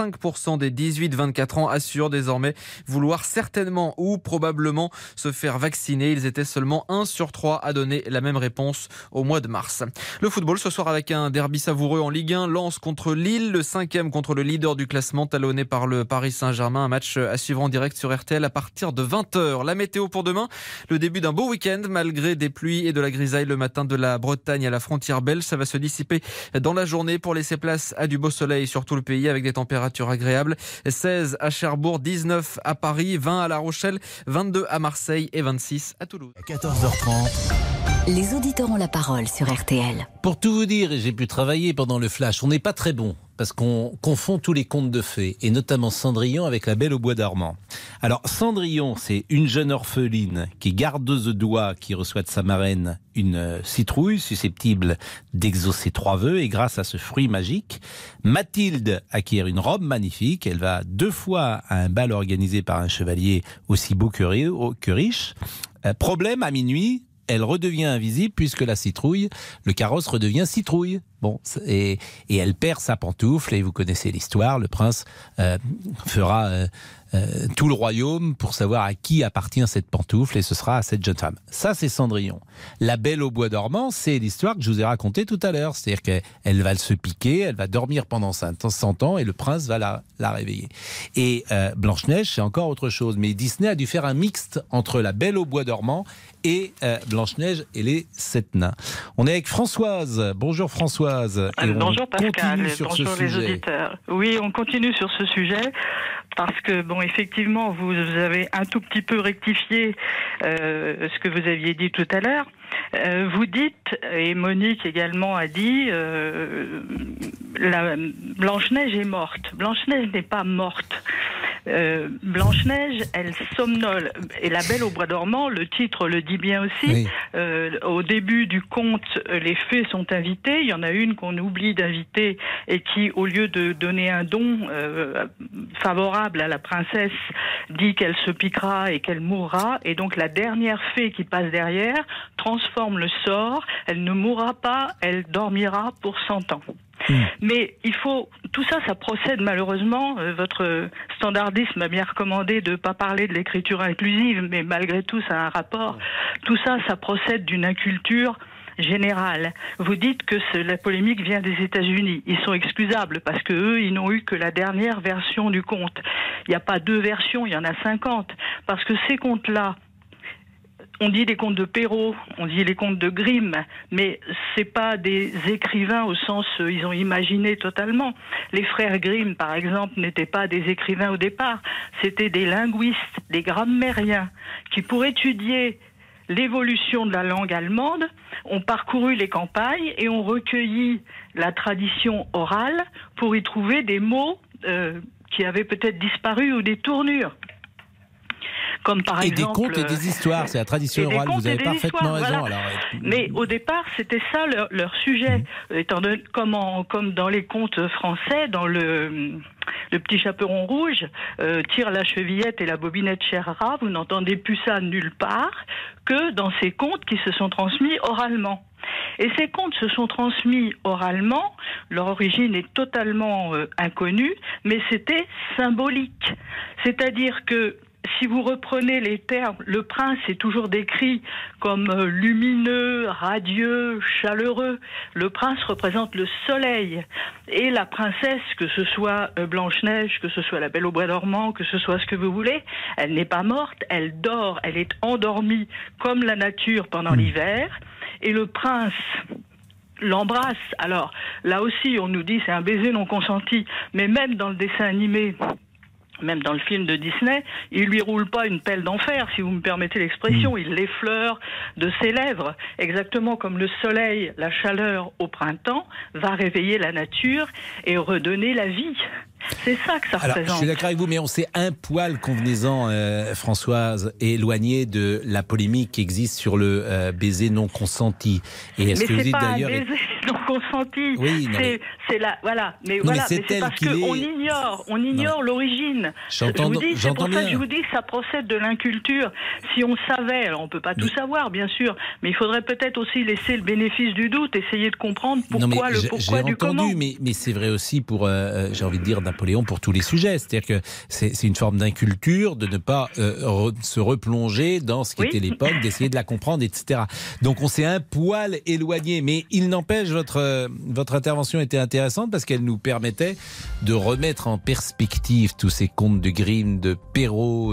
Speaker 18: 55% des 18-24 ans assurent désormais vouloir certainement ou probablement se faire vacciner. Ils étaient seulement 1 sur 3 à donner la même réponse au mois de mars. Le football ce soir avec un derby savoureux en Ligue 1. Lens contre Lille, le 5e contre le leader du classement, talonné par le Paris Saint-Germain. Un match à suivre en direct sur RTL à partir de 20h. La météo pour demain, le début d'un beau week-end malgré des pluies et de la grisaille le matin de la Bretagne à la frontière belge. Ça va se dissiper dans la journée pour laisser place à du beau soleil sur tout le pays avec des températures agréables. 16 à Cherbourg, 19 à Paris, 20 à La Rochelle, 22 à Marseille et 26 à Toulouse.
Speaker 1: À 14h30.
Speaker 5: Les auditeurs ont la parole sur RTL.
Speaker 2: Pour tout vous dire, et j'ai pu travailler pendant le Flash, on n'est pas très bon parce qu'on confond tous les contes de fées, et notamment Cendrillon avec La Belle au bois dormant. Alors Cendrillon, c'est une jeune orpheline qui est gardeuse de doigts, qui reçoit de sa marraine une citrouille susceptible d'exaucer 3 vœux, et grâce à ce fruit magique, Mathilde acquiert une robe magnifique. Elle va 2 fois à un bal organisé par un chevalier aussi beau que riche. Problème, à minuit, elle redevient invisible puisque la citrouille, le carrosse redevient citrouille. Bon, et elle perd sa pantoufle, et vous connaissez l'histoire. Le prince fera tout le royaume pour savoir à qui appartient cette pantoufle, et ce sera à cette jeune femme. Ça, c'est Cendrillon. La Belle au bois dormant, c'est l'histoire que je vous ai racontée tout à l'heure. C'est-à-dire qu'elle va se piquer, elle va dormir pendant 100 ans, et le prince va la réveiller. Et Blanche-Neige, c'est encore autre chose. Mais Disney a dû faire un mixte entre La Belle au bois dormant et Blanche-Neige et les 7 nains. On est avec Françoise. Bonjour Françoise.
Speaker 19: Bonjour Pascal, bonjour les auditeurs. Oui, on continue sur ce sujet parce que, bon, effectivement, vous avez un tout petit peu rectifié ce que vous aviez dit tout à l'heure. Vous dites, et Monique également a dit, Blanche-Neige est morte. Blanche-Neige n'est pas morte. Blanche-Neige, elle somnole. Et La Belle au bois dormant, le titre le dit bien aussi. Oui. Au début du conte, les fées sont invitées. Il y en a une qu'on oublie d'inviter et qui, au lieu de donner un don favorable à la princesse, dit qu'elle se piquera et qu'elle mourra. Et donc la dernière fée qui passe derrière transforme le sort. Elle ne mourra pas, elle dormira pour 100 ans. Mais il faut, tout ça, ça procède malheureusement, votre standardisme m'a bien recommandé de ne pas parler de l'écriture inclusive, mais malgré tout ça a un rapport. Tout ça, ça procède d'une inculture générale. Vous dites que la polémique vient des États-Unis. Ils sont excusables parce que eux, ils n'ont eu que la dernière version du conte. Il n'y a pas 2 versions, il y en a 50. Parce que ces contes-là, on dit des contes de Perrault, on dit les contes de Grimm, mais c'est pas des écrivains au sens ils ont imaginé totalement. Les frères Grimm, par exemple, n'étaient pas des écrivains au départ, c'était des linguistes, des grammairiens qui, pour étudier l'évolution de la langue allemande, ont parcouru les campagnes et ont recueilli la tradition orale pour y trouver des mots qui avaient peut-être disparu ou des tournures. comme par exemple...
Speaker 2: Et des contes et des histoires, c'est la tradition orale, vous avez parfaitement raison.
Speaker 19: Voilà.
Speaker 2: Alors...
Speaker 19: Mais au départ, c'était ça leur sujet. Étant donné, comme dans les contes français, dans le petit chaperon rouge, tire la chevillette et la bobinette cher rat, vous n'entendez plus ça nulle part que dans ces contes qui se sont transmis oralement. Et ces contes se sont transmis oralement, leur origine est totalement inconnue, mais c'était symbolique. C'est-à-dire que si vous reprenez les termes, le prince est toujours décrit comme lumineux, radieux, chaleureux. Le prince représente le soleil. Et la princesse, que ce soit Blanche-Neige, que ce soit la Belle au bois dormant, que ce soit ce que vous voulez, elle n'est pas morte, elle dort, elle est endormie comme la nature pendant l'hiver. Et le prince l'embrasse. Alors, là aussi, on nous dit c'est un baiser non consenti. Mais même dans le dessin animé, même dans le film de Disney, il lui roule pas une pelle d'enfer, si vous me permettez l'expression. Il l'effleure de ses lèvres. Exactement comme le soleil, la chaleur au printemps, va réveiller la nature et redonner la vie. C'est ça que ça représente.
Speaker 2: Je suis d'accord avec vous, mais on s'est un poil, convenez-en, Françoise, éloigné de la polémique qui existe sur le baiser non consenti. Et est-ce que vous dites d'ailleurs...
Speaker 19: Mais c'est pas un baiser non consenti.
Speaker 2: Oui,
Speaker 19: c'est la... Voilà. Mais,
Speaker 2: non,
Speaker 19: voilà.
Speaker 2: Mais
Speaker 19: c'est parce qu'on ignore l'origine. C'est pour ça que je vous dis que ça procède de l'inculture. Si on savait, alors on peut pas tout savoir, bien sûr, mais il faudrait peut-être aussi laisser le bénéfice du doute, essayer de comprendre pourquoi du comment.
Speaker 2: J'ai entendu, mais c'est vrai aussi pour, j'ai envie de dire, Napoléon pour tous les sujets. C'est-à-dire que c'est une forme d'inculture de ne pas se replonger dans ce qu'était l'époque, d'essayer de la comprendre, etc. Donc on s'est un poil éloigné, mais il n'empêche, votre intervention était intéressante parce qu'elle nous permettait de remettre en perspective tous ces contes de Grimm, de Perrault,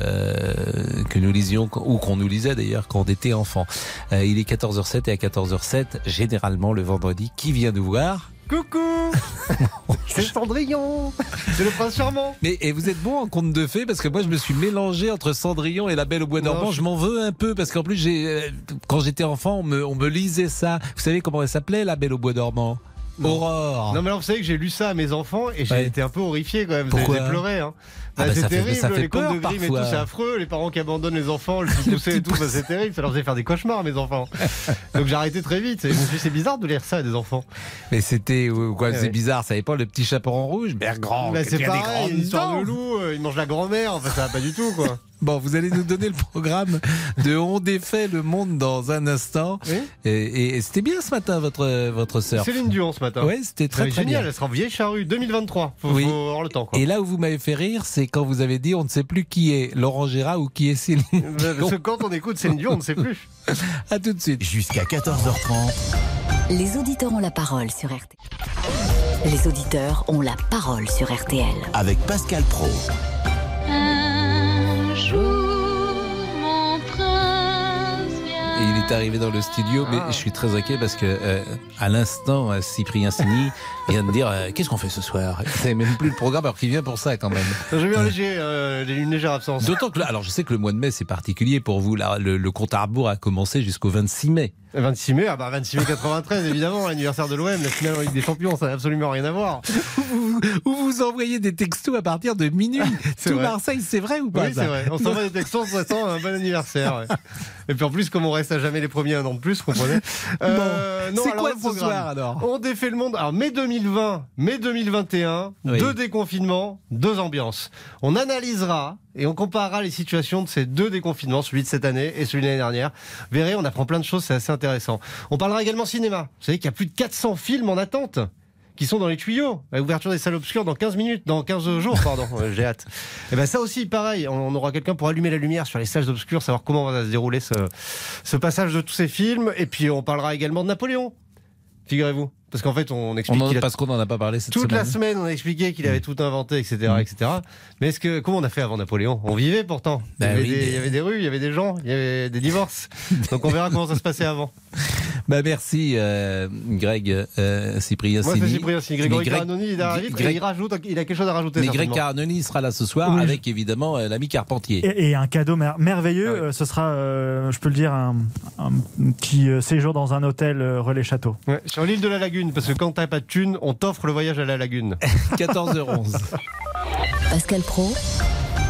Speaker 2: que nous lisions, ou qu'on nous lisait d'ailleurs quand on était enfant. Il est 14h07 et à 14h07, généralement le vendredi, qui vient nous voir ?
Speaker 20: Coucou. C'est Cendrillon. C'est le prince charmant.
Speaker 2: Et vous êtes bon en conte de fées parce que moi je me suis mélangé entre Cendrillon et la Belle au bois dormant. Je m'en veux un peu parce qu'en plus quand j'étais enfant on me lisait ça. Vous savez comment elle s'appelait, la Belle au bois dormant ? Aurore.
Speaker 20: Non mais alors vous savez que j'ai lu ça à mes enfants et j'ai été un peu horrifié quand même.
Speaker 2: Pourquoi ?
Speaker 20: J'ai pleuré hein.
Speaker 2: C'est
Speaker 20: terrible,
Speaker 2: ça fait
Speaker 20: les contes de Grimm et tout, c'est affreux. Les parents qui abandonnent les enfants, le petit poussé et tout, c'est terrible. Ça leur faisait faire des cauchemars, mes enfants. Donc j'ai arrêté très vite. Je me suis dit, c'est bizarre de lire ça à des enfants.
Speaker 2: Mais c'était quoi ? C'est bizarre. Ça savait pas le petit chaperon rouge, Bergrand.
Speaker 20: C'est pareil, une histoire de loup. Il mange la grand-mère. Enfin, ça va pas du tout, quoi.
Speaker 2: Bon, vous allez nous donner le programme de On défait le monde dans un instant. Oui. Et c'était bien ce matin, votre sœur.
Speaker 20: Céline Dion ce matin.
Speaker 2: Oui, c'était très
Speaker 20: génial.
Speaker 2: bien.
Speaker 20: Elle sera en vieille charrue 2023. Faut avoir le temps, quoi.
Speaker 2: Et là où vous m'avez fait rire, c'est quand vous avez dit on ne sait plus qui est Laurent Gérard ou qui est Céline Dion.
Speaker 20: Parce que quand on écoute Céline Dion, on ne sait plus.
Speaker 2: À tout de suite.
Speaker 1: Jusqu'à 14h30.
Speaker 5: Les auditeurs ont la parole sur RTL. Les auditeurs ont la parole sur RTL.
Speaker 1: Avec Pascal Praud.
Speaker 6: Un jour, mon prince vient.
Speaker 2: Et il est arrivé dans le studio, mais je suis très inquiet parce que à l'instant, Cyprien Sini vient de dire qu'est-ce qu'on fait ce soir ? Il ne savait même plus le programme alors qu'il vient pour ça quand même.
Speaker 20: J'ai eu une légère absence.
Speaker 2: D'autant que alors je sais que le mois de mai c'est particulier pour vous. Là, le compte à rebours a commencé jusqu'au 26 mai.
Speaker 20: 26 mai, 26 mai 93 évidemment, l'anniversaire de l'OM, la finale en Ligue des Champions, ça n'a absolument rien à voir.
Speaker 2: Où vous envoyez des textos à partir de minuit. Tout vrai. Marseille, c'est vrai ou pas?
Speaker 20: Oui, c'est vrai. On s'envoie des textos en souhaitant un bon anniversaire. Ouais. Et puis en plus, comme on reste à jamais les premiers un an de plus, comprenez.
Speaker 2: Non, c'est quoi ce soir alors?
Speaker 20: On défait le monde. Alors mai 2020, mai 2021, 2 déconfinements, 2 ambiances. On analysera et on comparera les situations de ces 2 déconfinements, celui de cette année et celui de l'année dernière. Vous verrez, on apprend plein de choses, c'est assez intéressant. On parlera également cinéma. Vous savez qu'il y a plus de 400 films en attente qui sont dans les tuyaux. À l'ouverture des salles obscures dans 15 jours, pardon. J'ai hâte. Et ben ça aussi, pareil, on aura quelqu'un pour allumer la lumière sur les salles obscures, savoir comment va se dérouler ce passage de tous ces films. Et puis on parlera également de Napoléon. Figurez-vous. Parce qu'en fait, on explique
Speaker 2: parce qu'on n'en a pas parlé cette semaine.
Speaker 20: Toute la semaine, on a expliqué qu'il avait tout inventé, etc., etc. Mais comment on a fait avant Napoléon? On vivait pourtant. Il y avait des rues, il y avait des gens, il y avait des divorces. Donc on verra comment ça se passait avant.
Speaker 2: Merci Greg, Cyprien Sini.
Speaker 20: Moi c'est Cyprien Sini. Grégory Caranoni, il a quelque chose à rajouter.
Speaker 2: Mais Greg Caranoni sera là ce soir avec évidemment l'ami Carpentier.
Speaker 4: Et un cadeau merveilleux, ce sera, je peux le dire, un petit séjour dans un hôtel Relais Château.
Speaker 20: Ouais, sur l'île de la Lagune. Parce que quand t'as pas de thune, on t'offre le voyage à la lagune.
Speaker 2: 14h11.
Speaker 5: Pascal Praud,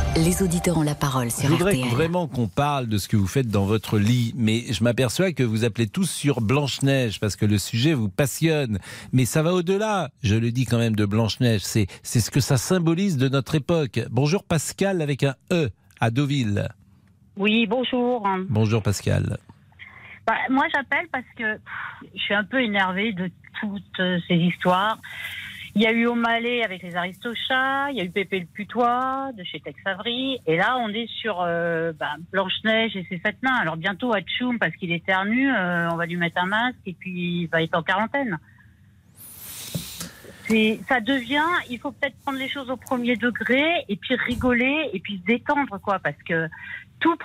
Speaker 5: Les auditeurs ont la parole sur RTL.
Speaker 2: Je voudrais vraiment qu'on parle de ce que vous faites dans votre lit, mais je m'aperçois que vous appelez tous sur Blanche-Neige parce que le sujet vous passionne. Mais ça va au-delà, je le dis quand même, de Blanche-Neige. C'est ce que ça symbolise de notre époque. Bonjour Pascal avec un E à Deauville.
Speaker 21: Oui, bonjour.
Speaker 2: Bonjour Pascal.
Speaker 21: Moi j'appelle parce que je suis un peu énervée de toutes ces histoires. Il y a eu O'Malley avec les Aristochats, il y a eu Pépé le Putois de chez Tex Avery, et là on est sur Blanche-Neige et ses 7 nains. Alors bientôt Atchoum, parce qu'il éternue, on va lui mettre un masque et puis il va être en quarantaine. Ça devient, il faut peut-être prendre les choses au premier degré et puis rigoler et puis se détendre, quoi, parce que toutes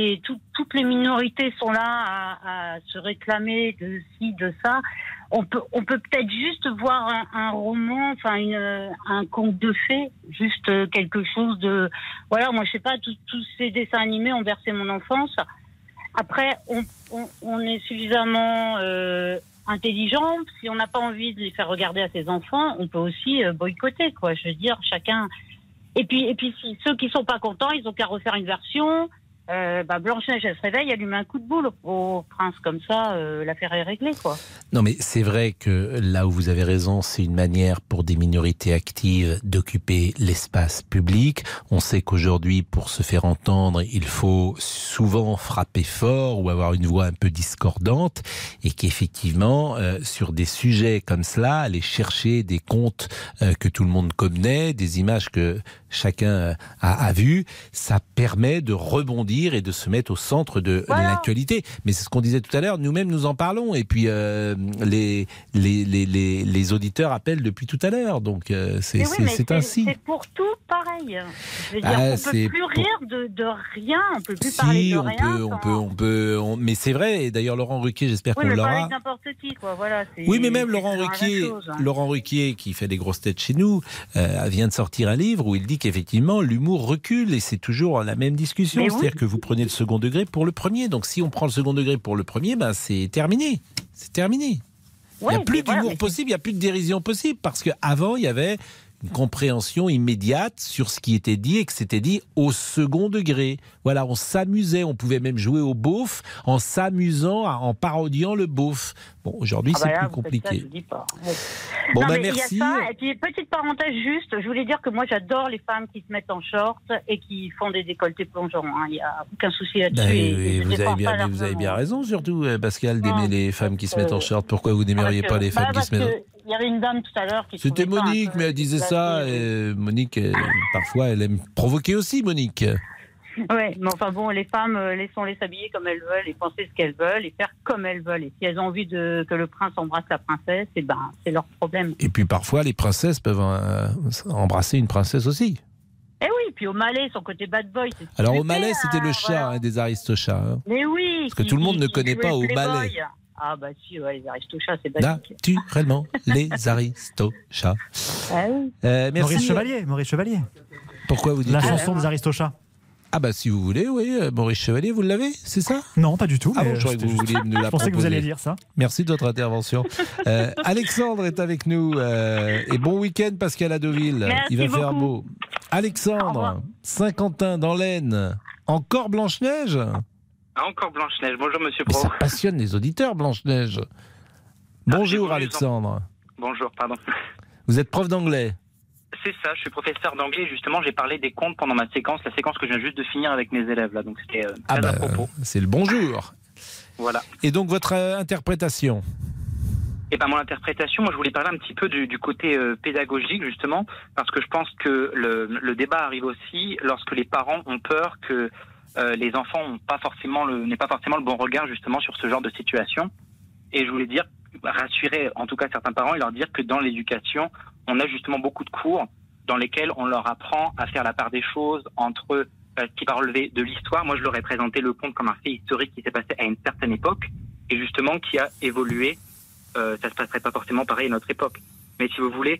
Speaker 21: les minorités sont là à se réclamer de ci, de ça. On peut peut-être juste voir un roman, enfin un conte de fées, juste quelque chose de, voilà, moi je sais pas, tous ces dessins animés ont bercé mon enfance. Après, on est suffisamment intelligent. Si on n'a pas envie de les faire regarder à ses enfants, on peut aussi boycotter, quoi. Je veux dire, chacun. Et puis si ceux qui sont pas contents, ils ont qu'à refaire une version. Blanche-Neige, elle se réveille, elle lui met un coup de boule au prince, comme ça, l'affaire est réglée, quoi.
Speaker 2: Non, mais c'est vrai que là où vous avez raison, c'est une manière pour des minorités actives d'occuper l'espace public. On sait qu'aujourd'hui, pour se faire entendre, il faut souvent frapper fort ou avoir une voix un peu discordante, et qu'effectivement, sur des sujets comme cela, aller chercher des contes que tout le monde connaît, des images que chacun a vues, ça permet de rebondir et de se mettre au centre de l'actualité. Mais c'est ce qu'on disait tout à l'heure, nous-mêmes nous en parlons, et puis les auditeurs appellent depuis tout à l'heure, donc c'est ainsi.
Speaker 21: C'est pour tout pareil. Je veux dire, on ne peut plus rire de rien, on ne peut plus parler de rien.
Speaker 2: On peut, mais c'est vrai, et d'ailleurs Laurent Ruquier, j'espère qu'on l'aura.
Speaker 21: Avec n'importe qui, quoi. Voilà,
Speaker 2: oui, mais même Laurent Ruquier, qui fait des grosses têtes chez nous, vient de sortir un livre où il dit qu'effectivement l'humour recule, et c'est toujours la même discussion. C'est-à-dire que vous prenez le second degré pour le premier. Donc si on prend le second degré pour le premier, c'est terminé. C'est terminé. Il n'y a plus d'humour possible, il n'y a plus de dérision possible. Parce qu'avant, il y avait une compréhension immédiate sur ce qui était dit, et que c'était dit au second degré. Voilà, on s'amusait, on pouvait même jouer au beauf en s'amusant, en parodiant le beauf. Bon, aujourd'hui, c'est plus compliqué.
Speaker 21: Ça, je dis pas.
Speaker 2: Bon,
Speaker 21: non,
Speaker 2: merci.
Speaker 21: Il y a ça, et puis petite parenthèse juste, je voulais dire que moi j'adore les femmes qui se mettent en short et qui font des décolletés plongeants. Il n'y a aucun souci là-dessus.
Speaker 2: Vous avez bien raison, surtout, Pascal, d'aimer les femmes qui se mettent en short. Pourquoi vous n'aimeriez pas les femmes qui se mettent en...
Speaker 21: Il y avait une dame tout à l'heure qui...
Speaker 2: C'était Monique, mais elle disait ça. Et Monique, parfois, elle aime provoquer aussi, Monique.
Speaker 21: Ouais, mais enfin bon, les femmes, laissons-les s'habiller comme elles veulent et penser ce qu'elles veulent et faire comme elles veulent. Et si elles ont envie que le prince embrasse la princesse, c'est leur problème.
Speaker 2: Et puis parfois, les princesses peuvent embrasser une princesse aussi.
Speaker 21: Eh oui, puis O'Malley, son côté bad boy.
Speaker 2: Alors O'Malley, c'était le chat des Aristochats. Hein.
Speaker 21: Mais oui.
Speaker 2: Parce que tout le monde ne connaît pas O'Malley.
Speaker 21: Ah bah si, les Aristochats, c'est basique.
Speaker 2: Naturellement, les Aristochats.
Speaker 21: Ah oui.
Speaker 2: Merci.
Speaker 4: Maurice Chevalier.
Speaker 2: Pourquoi vous dites
Speaker 4: la chanson des Aristochats?
Speaker 2: Ah bah si vous voulez, oui, Maurice Chevalier, vous l'avez, c'est ça?
Speaker 4: Non, pas du tout.
Speaker 2: Ah bon, je croyais que vous vouliez nous la
Speaker 4: Je pensais que vous alliez dire ça.
Speaker 2: Merci de votre intervention. Alexandre est avec nous. Et bon week-end, Pascal, à Deauville.
Speaker 21: Merci
Speaker 2: il va
Speaker 21: beaucoup.
Speaker 2: faire beau. Alexandre, Saint-Quentin, dans l'Aisne. Encore Blanche-Neige?
Speaker 22: Encore Blanche-Neige. Bonjour, monsieur Pro.
Speaker 2: Ça passionne les auditeurs, Blanche-Neige. Bonjour, Alexandre.
Speaker 22: Bonjour, pardon.
Speaker 2: Vous êtes prof d'anglais?
Speaker 22: C'est ça, je suis professeur d'anglais. Justement, j'ai parlé des contes pendant ma séquence, la séquence que je viens juste de finir avec mes élèves, là. Donc, c'était très à propos.
Speaker 2: C'est le bonjour.
Speaker 22: Voilà.
Speaker 2: Et donc, votre interprétation?
Speaker 22: Et mon interprétation, moi, je voulais parler un petit peu du côté pédagogique, justement, parce que je pense que le débat arrive aussi lorsque les parents ont peur que les enfants n'aient pas forcément le bon regard, justement, sur ce genre de situation. Et je voulais rassurer, en tout cas, certains parents et leur dire que dans l'éducation, on a justement beaucoup de cours dans lesquels on leur apprend à faire la part des choses entre ce qui va relever de l'histoire. Moi, je leur ai présenté le conte comme un fait historique qui s'est passé à une certaine époque et justement qui a évolué. Ça se passerait pas forcément pareil à notre époque. Mais si vous voulez,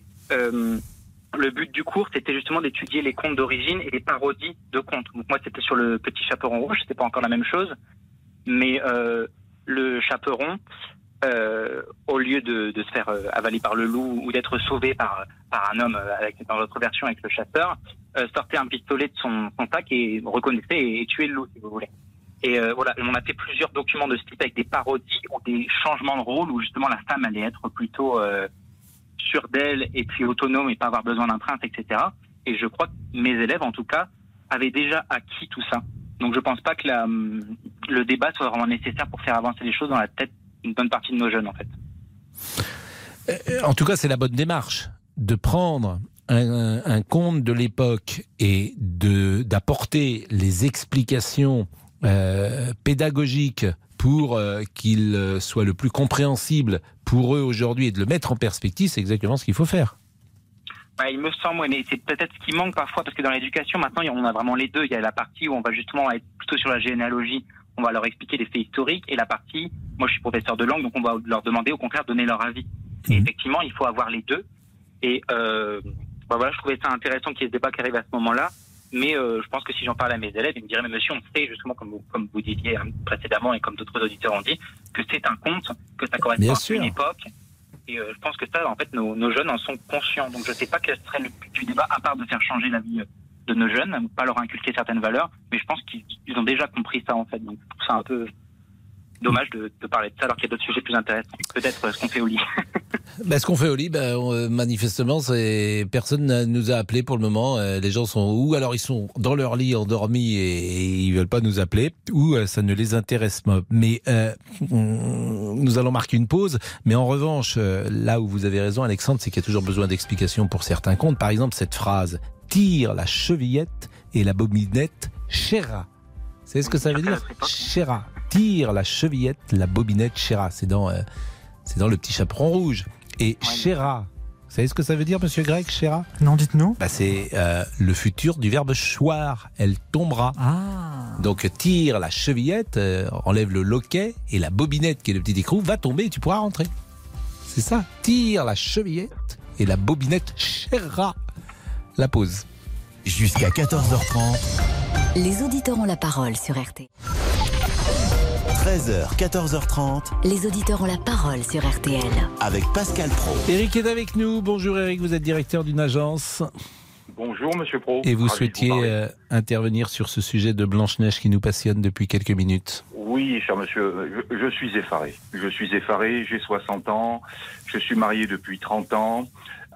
Speaker 22: le but du cours, c'était justement d'étudier les contes d'origine et les parodies de contes. Donc moi, c'était sur le Petit Chaperon Rouge, c'était pas encore la même chose. Mais le chaperon, au lieu de se faire avaler par le loup ou d'être sauvé par un homme, dans l'autre version avec le chasseur, sortait un pistolet de son sac et reconnaissait et tuait le loup, si vous voulez. Et voilà, on a fait plusieurs documents de ce type avec des parodies ou des changements de rôle où justement la femme allait être plutôt sûre d'elle et puis autonome et pas avoir besoin d'un prince, etc. Et je crois que mes élèves, en tout cas, avaient déjà acquis tout ça. Donc je pense pas que le débat soit vraiment nécessaire pour faire avancer les choses dans la tête d'une bonne partie de nos jeunes, en fait.
Speaker 2: En tout cas, c'est la bonne démarche de prendre un conte de l'époque et d'apporter les explications pédagogiques pour qu'il soit le plus compréhensible pour eux aujourd'hui et de le mettre en perspective, c'est exactement ce qu'il faut faire.
Speaker 22: Bah, il me semble, mais c'est peut-être ce qui manque parfois, parce que dans l'éducation, maintenant, on a vraiment les deux. Il y a la partie où on va justement être plutôt sur la généalogie, on va leur expliquer les faits historiques, et la partie, moi je suis professeur de langue, donc on va leur demander au contraire de donner leur avis. Et effectivement, il faut avoir les deux. Et voilà, je trouvais ça intéressant qu'il y ait ce débat qui arrive à ce moment-là. Mais je pense que si j'en parle à mes élèves, ils me diraient, mais monsieur, on sait justement, comme vous disiez précédemment et comme d'autres auditeurs ont dit, que c'est un conte, que ça correspond à une époque. Et je pense que ça, en fait, nos jeunes en sont conscients. Donc je ne sais pas quel serait le but du débat, à part de faire changer la vie de nos jeunes, pas leur inculquer certaines valeurs, mais je pense qu'ils ont déjà compris ça, en fait. Donc je trouve ça un peu dommage de parler de ça alors qu'il y a d'autres sujets plus intéressants. Peut-être ce qu'on fait au lit.
Speaker 2: Ce qu'on fait au lit, manifestement, personne ne nous a appelés pour le moment. Les gens sont ou alors ils sont dans leur lit endormis et ils veulent pas nous appeler, ou ça ne les intéresse pas. Mais nous allons marquer une pause. Mais en revanche, là où vous avez raison, Alexandre, c'est qu'il y a toujours besoin d'explications pour certains contes. Par exemple, cette phrase « tire la chevillette et la bobinette chéra ». Vous savez ce que ça veut dire ? Chéra. Tire la chevillette, la bobinette chéra. C'est dans Le Petit Chaperon Rouge. Et chéra, vous savez ce que ça veut dire, monsieur Greg, chéra ?
Speaker 4: Non, dites-nous.
Speaker 2: C'est le futur du verbe choir. Elle tombera. Donc tire la chevillette, enlève le loquet, et la bobinette, qui est le petit écrou, va tomber et tu pourras rentrer. C'est ça. Tire la chevillette et la bobinette chéra. La pause.
Speaker 1: Jusqu'à 14h30.
Speaker 5: Les auditeurs ont la parole sur RT.
Speaker 1: 13h, 14h30.
Speaker 5: Les auditeurs ont la parole sur RTL.
Speaker 1: Avec Pascal Praud.
Speaker 2: Eric est avec nous. Bonjour Eric, vous êtes directeur d'une agence.
Speaker 3: Bonjour Monsieur Praud.
Speaker 2: Et vous souhaitiez intervenir sur ce sujet de Blanche-Neige qui nous passionne depuis quelques minutes.
Speaker 3: Oui, cher monsieur, je suis effaré. Je suis effaré, j'ai 60 ans, je suis marié depuis 30 ans,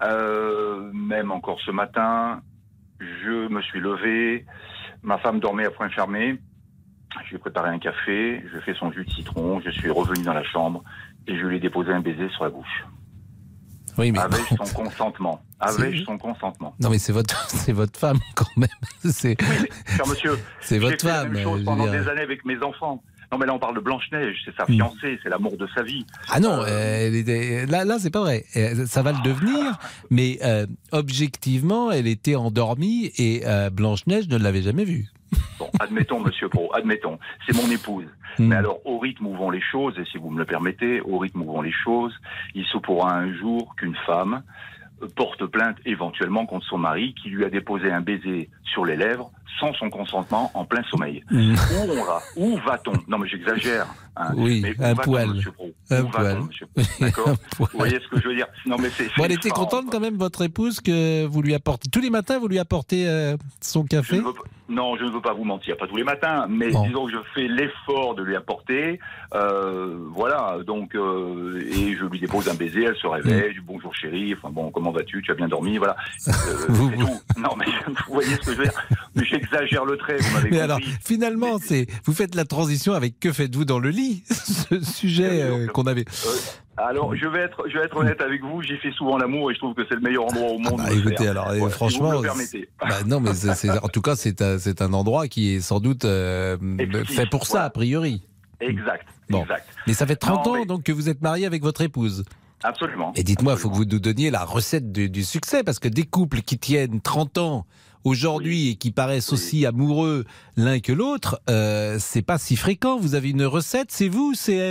Speaker 3: même encore ce matin, je me suis levé, ma femme dormait à point fermé. Je lui ai préparé un café, je fais son jus de citron, je suis revenu dans la chambre et je lui ai déposé un baiser sur la bouche.
Speaker 2: Oui, mais
Speaker 3: avec son consentement. Avec son consentement.
Speaker 2: Non, mais c'est votre femme quand même.
Speaker 3: Oui, mais, cher monsieur,
Speaker 2: c'est votre femme.
Speaker 3: J'ai fait la même chose pendant des années avec mes enfants. Non, mais là, on parle de Blanche-Neige, c'est sa fiancée, c'est l'amour de sa vie.
Speaker 2: Ah non, là, c'est pas vrai. Ça va le devenir, mais objectivement, elle était endormie et Blanche-Neige ne l'avait jamais vue.
Speaker 3: Bon, admettons, monsieur Praud, admettons. C'est mon épouse. Mais alors, au rythme où vont les choses, et si vous me le permettez, au rythme où vont les choses, il se pourra un jour qu'une femme porte plainte éventuellement contre son mari qui lui a déposé un baiser sur les lèvres sans son consentement en plein sommeil. Où va-t-on ? Non, mais j'exagère. Hein.
Speaker 2: Oui,
Speaker 3: mais
Speaker 2: un poil.
Speaker 3: Un poil. D'accord ? Vous voyez ce que je veux dire ? Non, mais c'est
Speaker 2: elle était contente quand même, votre épouse, que vous lui apportez... Tous les matins, vous lui apportez son café ?
Speaker 3: Non, je ne veux pas vous mentir, pas tous les matins, mais disons que je fais l'effort de lui apporter. Voilà, donc, et je lui dépose un baiser, elle se réveille, du bonjour chérie, enfin bon, comment vas-tu, tu as bien dormi, voilà. C'est tout. Non, mais vous voyez ce que je veux dire ? J'exagère le trait, vous m'avez compris.
Speaker 2: Alors, finalement, vous faites la transition avec que faites-vous dans le lit, ce sujet qu'on avait.
Speaker 3: Alors, je vais être honnête avec vous, j'y fais souvent l'amour et je trouve que c'est le meilleur endroit au monde.
Speaker 2: Écoutez, alors, franchement,
Speaker 3: si vous me le permettez.
Speaker 2: Non, mais en tout cas, c'est un endroit qui est sans doute fait pour ça, a priori.
Speaker 3: Exact.
Speaker 2: Mais ça fait 30 ans donc que vous êtes marié avec votre épouse.
Speaker 3: Absolument.
Speaker 2: Et dites-moi, il faut que vous nous donniez la recette du succès, parce que des couples qui tiennent 30 ans aujourd'hui et qui paraissent aussi amoureux l'un que l'autre, c'est pas si fréquent. Vous avez une recette, c'est vous ou c'est elle ?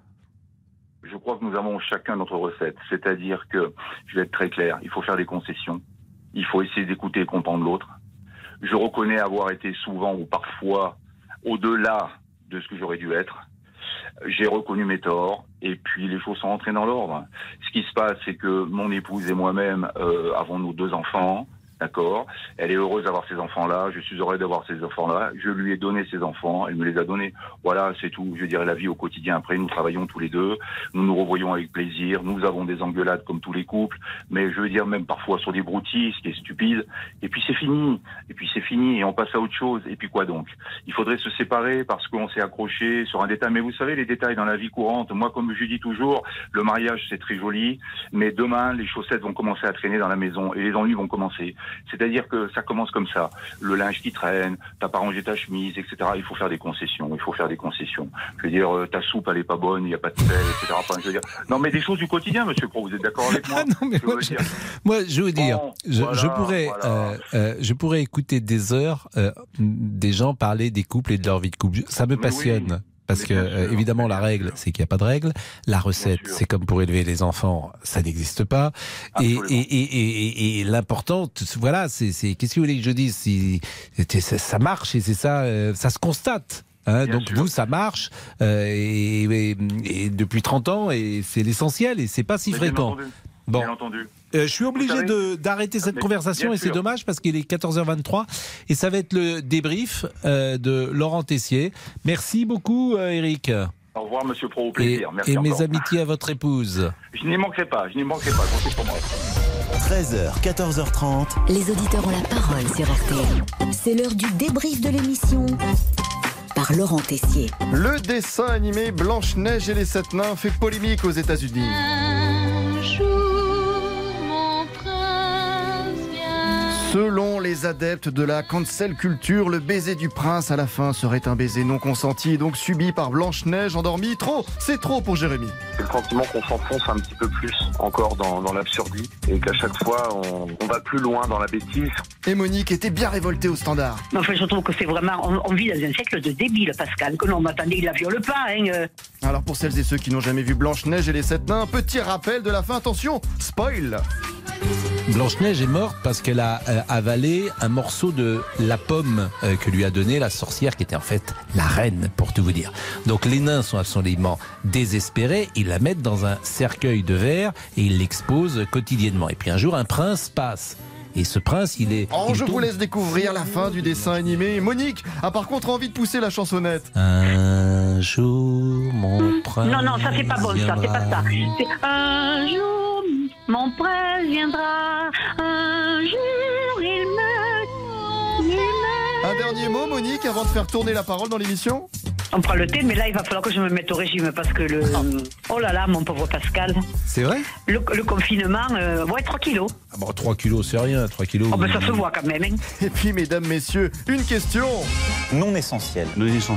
Speaker 3: Je crois que nous avons chacun notre recette. C'est-à-dire que, je vais être très clair, il faut faire des concessions. Il faut essayer d'écouter et comprendre l'autre. Je reconnais avoir été souvent ou parfois au-delà de ce que j'aurais dû être. J'ai reconnu mes torts et puis les choses sont entrées dans l'ordre. Ce qui se passe, c'est que mon épouse et moi-même avons nos 2 enfants. D'accord. Elle est heureuse d'avoir ces enfants-là. Je suis heureux d'avoir ces enfants-là. Je lui ai donné ces enfants. Elle me les a donnés. Voilà, c'est tout. Je dirais la vie au quotidien. Après, nous travaillons tous les deux. Nous nous revoyons avec plaisir. Nous avons des engueulades comme tous les couples. Mais je veux dire, même parfois sur des broutilles, ce qui est stupide. Et puis c'est fini. Et on passe à autre chose. Et puis quoi donc? Il faudrait se séparer parce qu'on s'est accroché sur un détail. Mais vous savez, les détails dans la vie courante. Moi, comme je dis toujours, le mariage, c'est très joli. Mais demain, les chaussettes vont commencer à traîner dans la maison. Et les ennuis vont commencer. C'est-à-dire que ça commence comme ça. Le linge qui traîne, t'as pas rangé ta chemise, etc. Il faut faire des concessions. Je veux dire, ta soupe, elle est pas bonne, il n'y a pas de sel, etc. Enfin, je veux dire, non, mais des choses du quotidien, monsieur Pro, vous êtes d'accord avec moi?
Speaker 2: Non, mais moi, je veux dire, je pourrais écouter des heures des gens parler des couples et de leur vie de couple. Ça me passionne. Oui. Parce que évidemment la règle c'est qu'il n'y a pas de règle, la recette c'est comme pour élever les enfants, ça n'existe pas. Et l'important, voilà, c'est qu'est-ce que vous voulez que je dise, ça marche et c'est ça, ça se constate. Donc vous ça marche et depuis 30 ans et c'est l'essentiel et c'est pas si fréquent. Bon.
Speaker 3: Bien entendu.
Speaker 2: Je suis obligé d'arrêter cette conversation et c'est dommage parce qu'il est 14h23 et ça va être le débrief de Laurent Tessier. Merci beaucoup Eric.
Speaker 3: Au revoir Monsieur Pro, au plaisir. Merci
Speaker 2: et
Speaker 3: encore.
Speaker 2: Mes amitiés à votre épouse.
Speaker 3: Je n'y manquerai pas, comptez pour moi.
Speaker 1: 13h, 14h30.
Speaker 5: Les auditeurs ont la parole sur RTL. C'est l'heure du débrief de l'émission. Par Laurent Tessier.
Speaker 7: Le dessin animé Blanche-Neige et les 7 nains fait polémique aux États-Unis. Selon les adeptes de la cancel culture, le baiser du prince à la fin serait un baiser non consenti et donc subi par Blanche-Neige endormie. C'est trop pour Jérémy.
Speaker 14: C'est le sentiment qu'on s'enfonce un petit peu plus encore dans l'absurdie et qu'à chaque fois on va plus loin dans la bêtise.
Speaker 7: Et Monique était bien révoltée au standard.
Speaker 17: Enfin, je trouve que c'est vraiment, on vit dans un siècle de débiles, Pascal, que l'on m'attendait, il la viole pas.
Speaker 7: Alors pour celles et ceux qui n'ont jamais vu Blanche-Neige et les 7 nains, petit rappel de la fin, attention, spoil.
Speaker 2: Blanche-Neige est morte parce qu'elle a avalé un morceau de la pomme que lui a donnée la sorcière qui était en fait la reine, pour tout vous dire. Donc les nains sont absolument désespérés, ils la mettent dans un cercueil de verre et ils l'exposent quotidiennement. Et puis un jour un prince passe. Et ce prince,
Speaker 7: vous laisse découvrir la fin du dessin animé. Monique a par contre envie de pousser la chansonnette.
Speaker 2: Un jour, mon prince.
Speaker 17: Non, ça c'est pas bon, ça, c'est pas ça. C'est un jour, mon prince viendra. Un jour, il me.
Speaker 7: Un dernier mot, Monique, avant de faire tourner la parole dans l'émission?
Speaker 17: On prend le thé, mais là, il va falloir que je me mette au régime parce que Oh là là, mon pauvre Pascal.
Speaker 2: C'est vrai?
Speaker 17: Le confinement, 3 kilos.
Speaker 2: Ah bon, 3 kilos, c'est rien, 3 kilos.
Speaker 17: Oh ben ça se voit quand même. Hein.
Speaker 7: Et puis, mesdames, messieurs, une question.
Speaker 1: Non essentielle.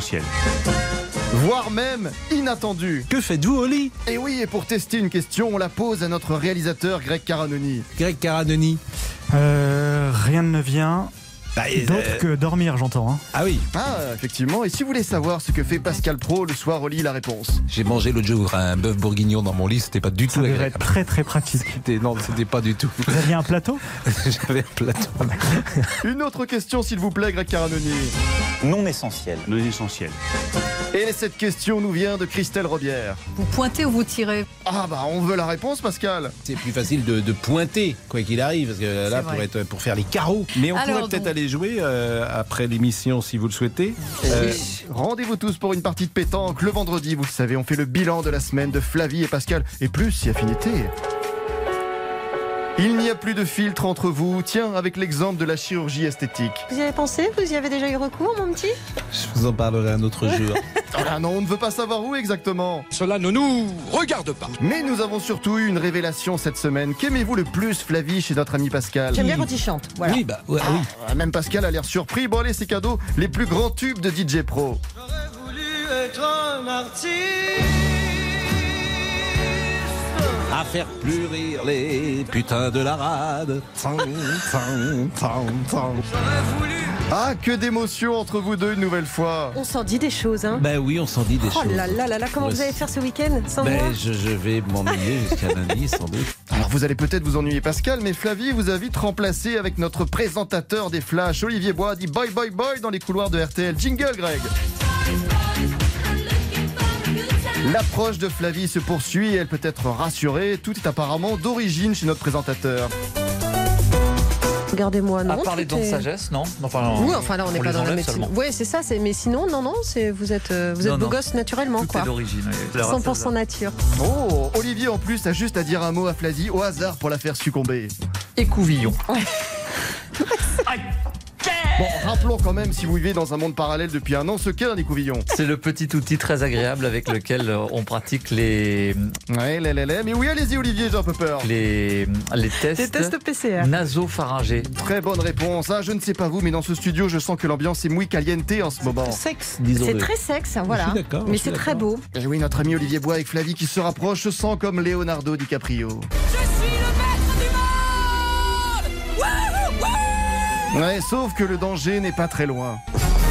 Speaker 7: Voire même inattendue.
Speaker 2: Que faites-vous au lit?
Speaker 7: Et oui, et pour tester une question, on la pose à notre réalisateur Greg Caranoni.
Speaker 2: Greg Caranoni.
Speaker 4: Rien ne vient. D'autre que dormir, j'entends. Hein.
Speaker 2: Ah oui.
Speaker 7: Ah, effectivement. Et si vous voulez savoir ce que fait Pascal Pro le soir au lit, la réponse.
Speaker 2: J'ai mangé l'autre jour un bœuf bourguignon dans mon lit, c'était pas du tout agréable.
Speaker 4: Ça devrait être très très pratique.
Speaker 2: C'était pas du tout.
Speaker 4: Vous aviez un plateau?
Speaker 2: J'avais un plateau.
Speaker 7: Une autre question, s'il vous plaît, Greg Caranoni.
Speaker 1: Non essentielle.
Speaker 7: Et cette question nous vient de Christelle Robière.
Speaker 8: Vous pointez ou vous tirez?
Speaker 7: Ah bah, on veut la réponse, Pascal.
Speaker 2: C'est plus facile de pointer, quoi qu'il arrive, parce que là, pour faire les carreaux. Mais on pourrait peut-être aller jouer après l'émission, si vous le souhaitez.
Speaker 7: Rendez-vous tous pour une partie de pétanque. Le vendredi, vous le savez, on fait le bilan de la semaine de Flavie et Pascal. Et plus, si affinité. Il n'y a plus de filtre entre vous. Tiens, avec l'exemple de la chirurgie esthétique.
Speaker 8: Vous y avez pensé? Vous y avez déjà eu recours, mon petit?
Speaker 2: Je vous en parlerai un autre jour.
Speaker 7: Oh là non, on ne veut pas savoir où exactement.
Speaker 9: Cela ne nous regarde pas.
Speaker 7: Mais nous avons surtout eu une révélation cette semaine. Qu'aimez-vous le plus, Flavie, chez notre ami Pascal?
Speaker 8: J'aime bien quand il chante. Voilà.
Speaker 2: Oui, oui.
Speaker 7: Même Pascal a l'air surpris. Bon allez, c'est cadeau. Les plus grands tubes de DJ Pro.
Speaker 9: J'aurais voulu être un artiste.
Speaker 2: À faire plus rire les putains de la rade.
Speaker 7: Ah, que d'émotions entre vous deux une nouvelle fois.
Speaker 8: On s'en dit des choses, hein.
Speaker 2: Ben oui, on s'en dit des choses.
Speaker 8: Oh là là là là, comment vous allez faire ce week-end sans moi?
Speaker 2: Je vais m'ennuyer jusqu'à lundi, sans doute.
Speaker 7: Alors vous allez peut-être vous ennuyer, Pascal, mais Flavie vous a vite remplacé avec notre présentateur des Flashs. Olivier Bois dit boy boy boy dans les couloirs de RTL. Jingle, Greg. L'approche de Flavie se poursuit et elle peut être rassurée. Tout est apparemment d'origine chez notre présentateur.
Speaker 8: Regardez-moi, non.
Speaker 11: À parler de sagesse, non,
Speaker 8: oui, enfin là, on n'est pas dans la médecine. Oui, c'est ça. Mais sinon, non, vous êtes beau gosse naturellement,
Speaker 11: tout
Speaker 8: quoi.
Speaker 11: Est d'origine.
Speaker 8: 100% nature.
Speaker 7: Oh, Olivier, en plus, a juste à dire un mot à Flavie au hasard pour la faire succomber.
Speaker 11: Écouvillon.
Speaker 7: Bon, rappelons quand même, si vous vivez dans un monde parallèle depuis un an, ce qu'est un écouvillon.
Speaker 11: C'est le petit outil très agréable avec lequel on pratique les...
Speaker 7: Ouais, mais oui, allez-y Olivier, j'ai un peu peur.
Speaker 11: Les tests
Speaker 8: PCR.
Speaker 11: Nasopharyngés.
Speaker 7: Très bonne réponse. Je ne sais pas vous, mais dans ce studio, je sens que l'ambiance est muy caliente en ce moment.
Speaker 2: Sexe, disons.
Speaker 8: C'est très sexe, voilà.
Speaker 2: Je suis d'accord.
Speaker 8: Mais c'est très beau.
Speaker 7: Et oui, notre ami Olivier Bois avec Flavie qui se rapproche se sent comme Leonardo DiCaprio. Ouais, sauf que le danger n'est pas très loin.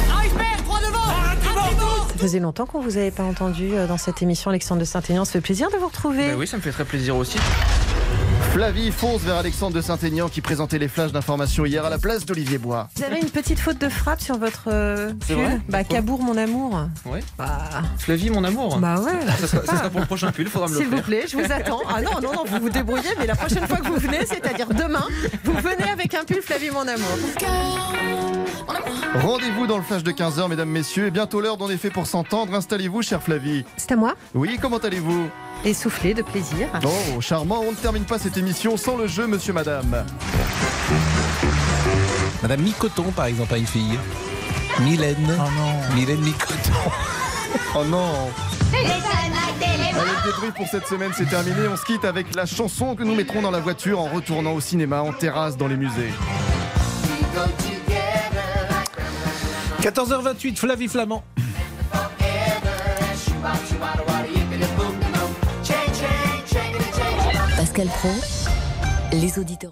Speaker 8: Ça faisait longtemps qu'on vous avait pas entendu dans cette émission, Alexandre de Saint-Aignan. Ça fait plaisir de vous retrouver.
Speaker 18: Oui, ça me fait très plaisir aussi.
Speaker 7: Flavie fonce vers Alexandre de Saint-Aignan qui présentait les flashs d'information hier à la place d'Olivier Bois.
Speaker 8: Vous avez une petite faute de frappe sur votre pull. Cabourg, mon amour.
Speaker 18: Ouais. Flavie, mon amour.
Speaker 8: Bah ouais.
Speaker 18: Ça sera pour le prochain pull, il faudra me le faire.
Speaker 8: S'il vous plaît, je vous attends. Ah non, vous vous débrouillez, mais la prochaine fois que vous venez, c'est-à-dire demain, vous venez avec un pull Flavie, mon amour.
Speaker 7: Rendez-vous dans le flash de 15h, mesdames, messieurs. Et bientôt l'heure d'en effet pour s'entendre. Installez-vous, chère Flavie.
Speaker 8: C'est à moi.
Speaker 7: Oui, comment allez-vous?
Speaker 8: Essoufflé de plaisir.
Speaker 7: Oh, charmant. On ne termine pas cette émission sans le jeu, monsieur, madame.
Speaker 2: Madame Micoton, par exemple, a une fille. Mylène.
Speaker 4: Oh non.
Speaker 2: Mylène Micoton.
Speaker 7: Oh non. Allez, le débrief pour cette semaine, c'est terminé. On se quitte avec la chanson que nous mettrons dans la voiture en retournant au cinéma, en terrasse, dans les musées.
Speaker 2: 14h28, Flavie Flamand.
Speaker 5: Pascal Praud, les auditeurs.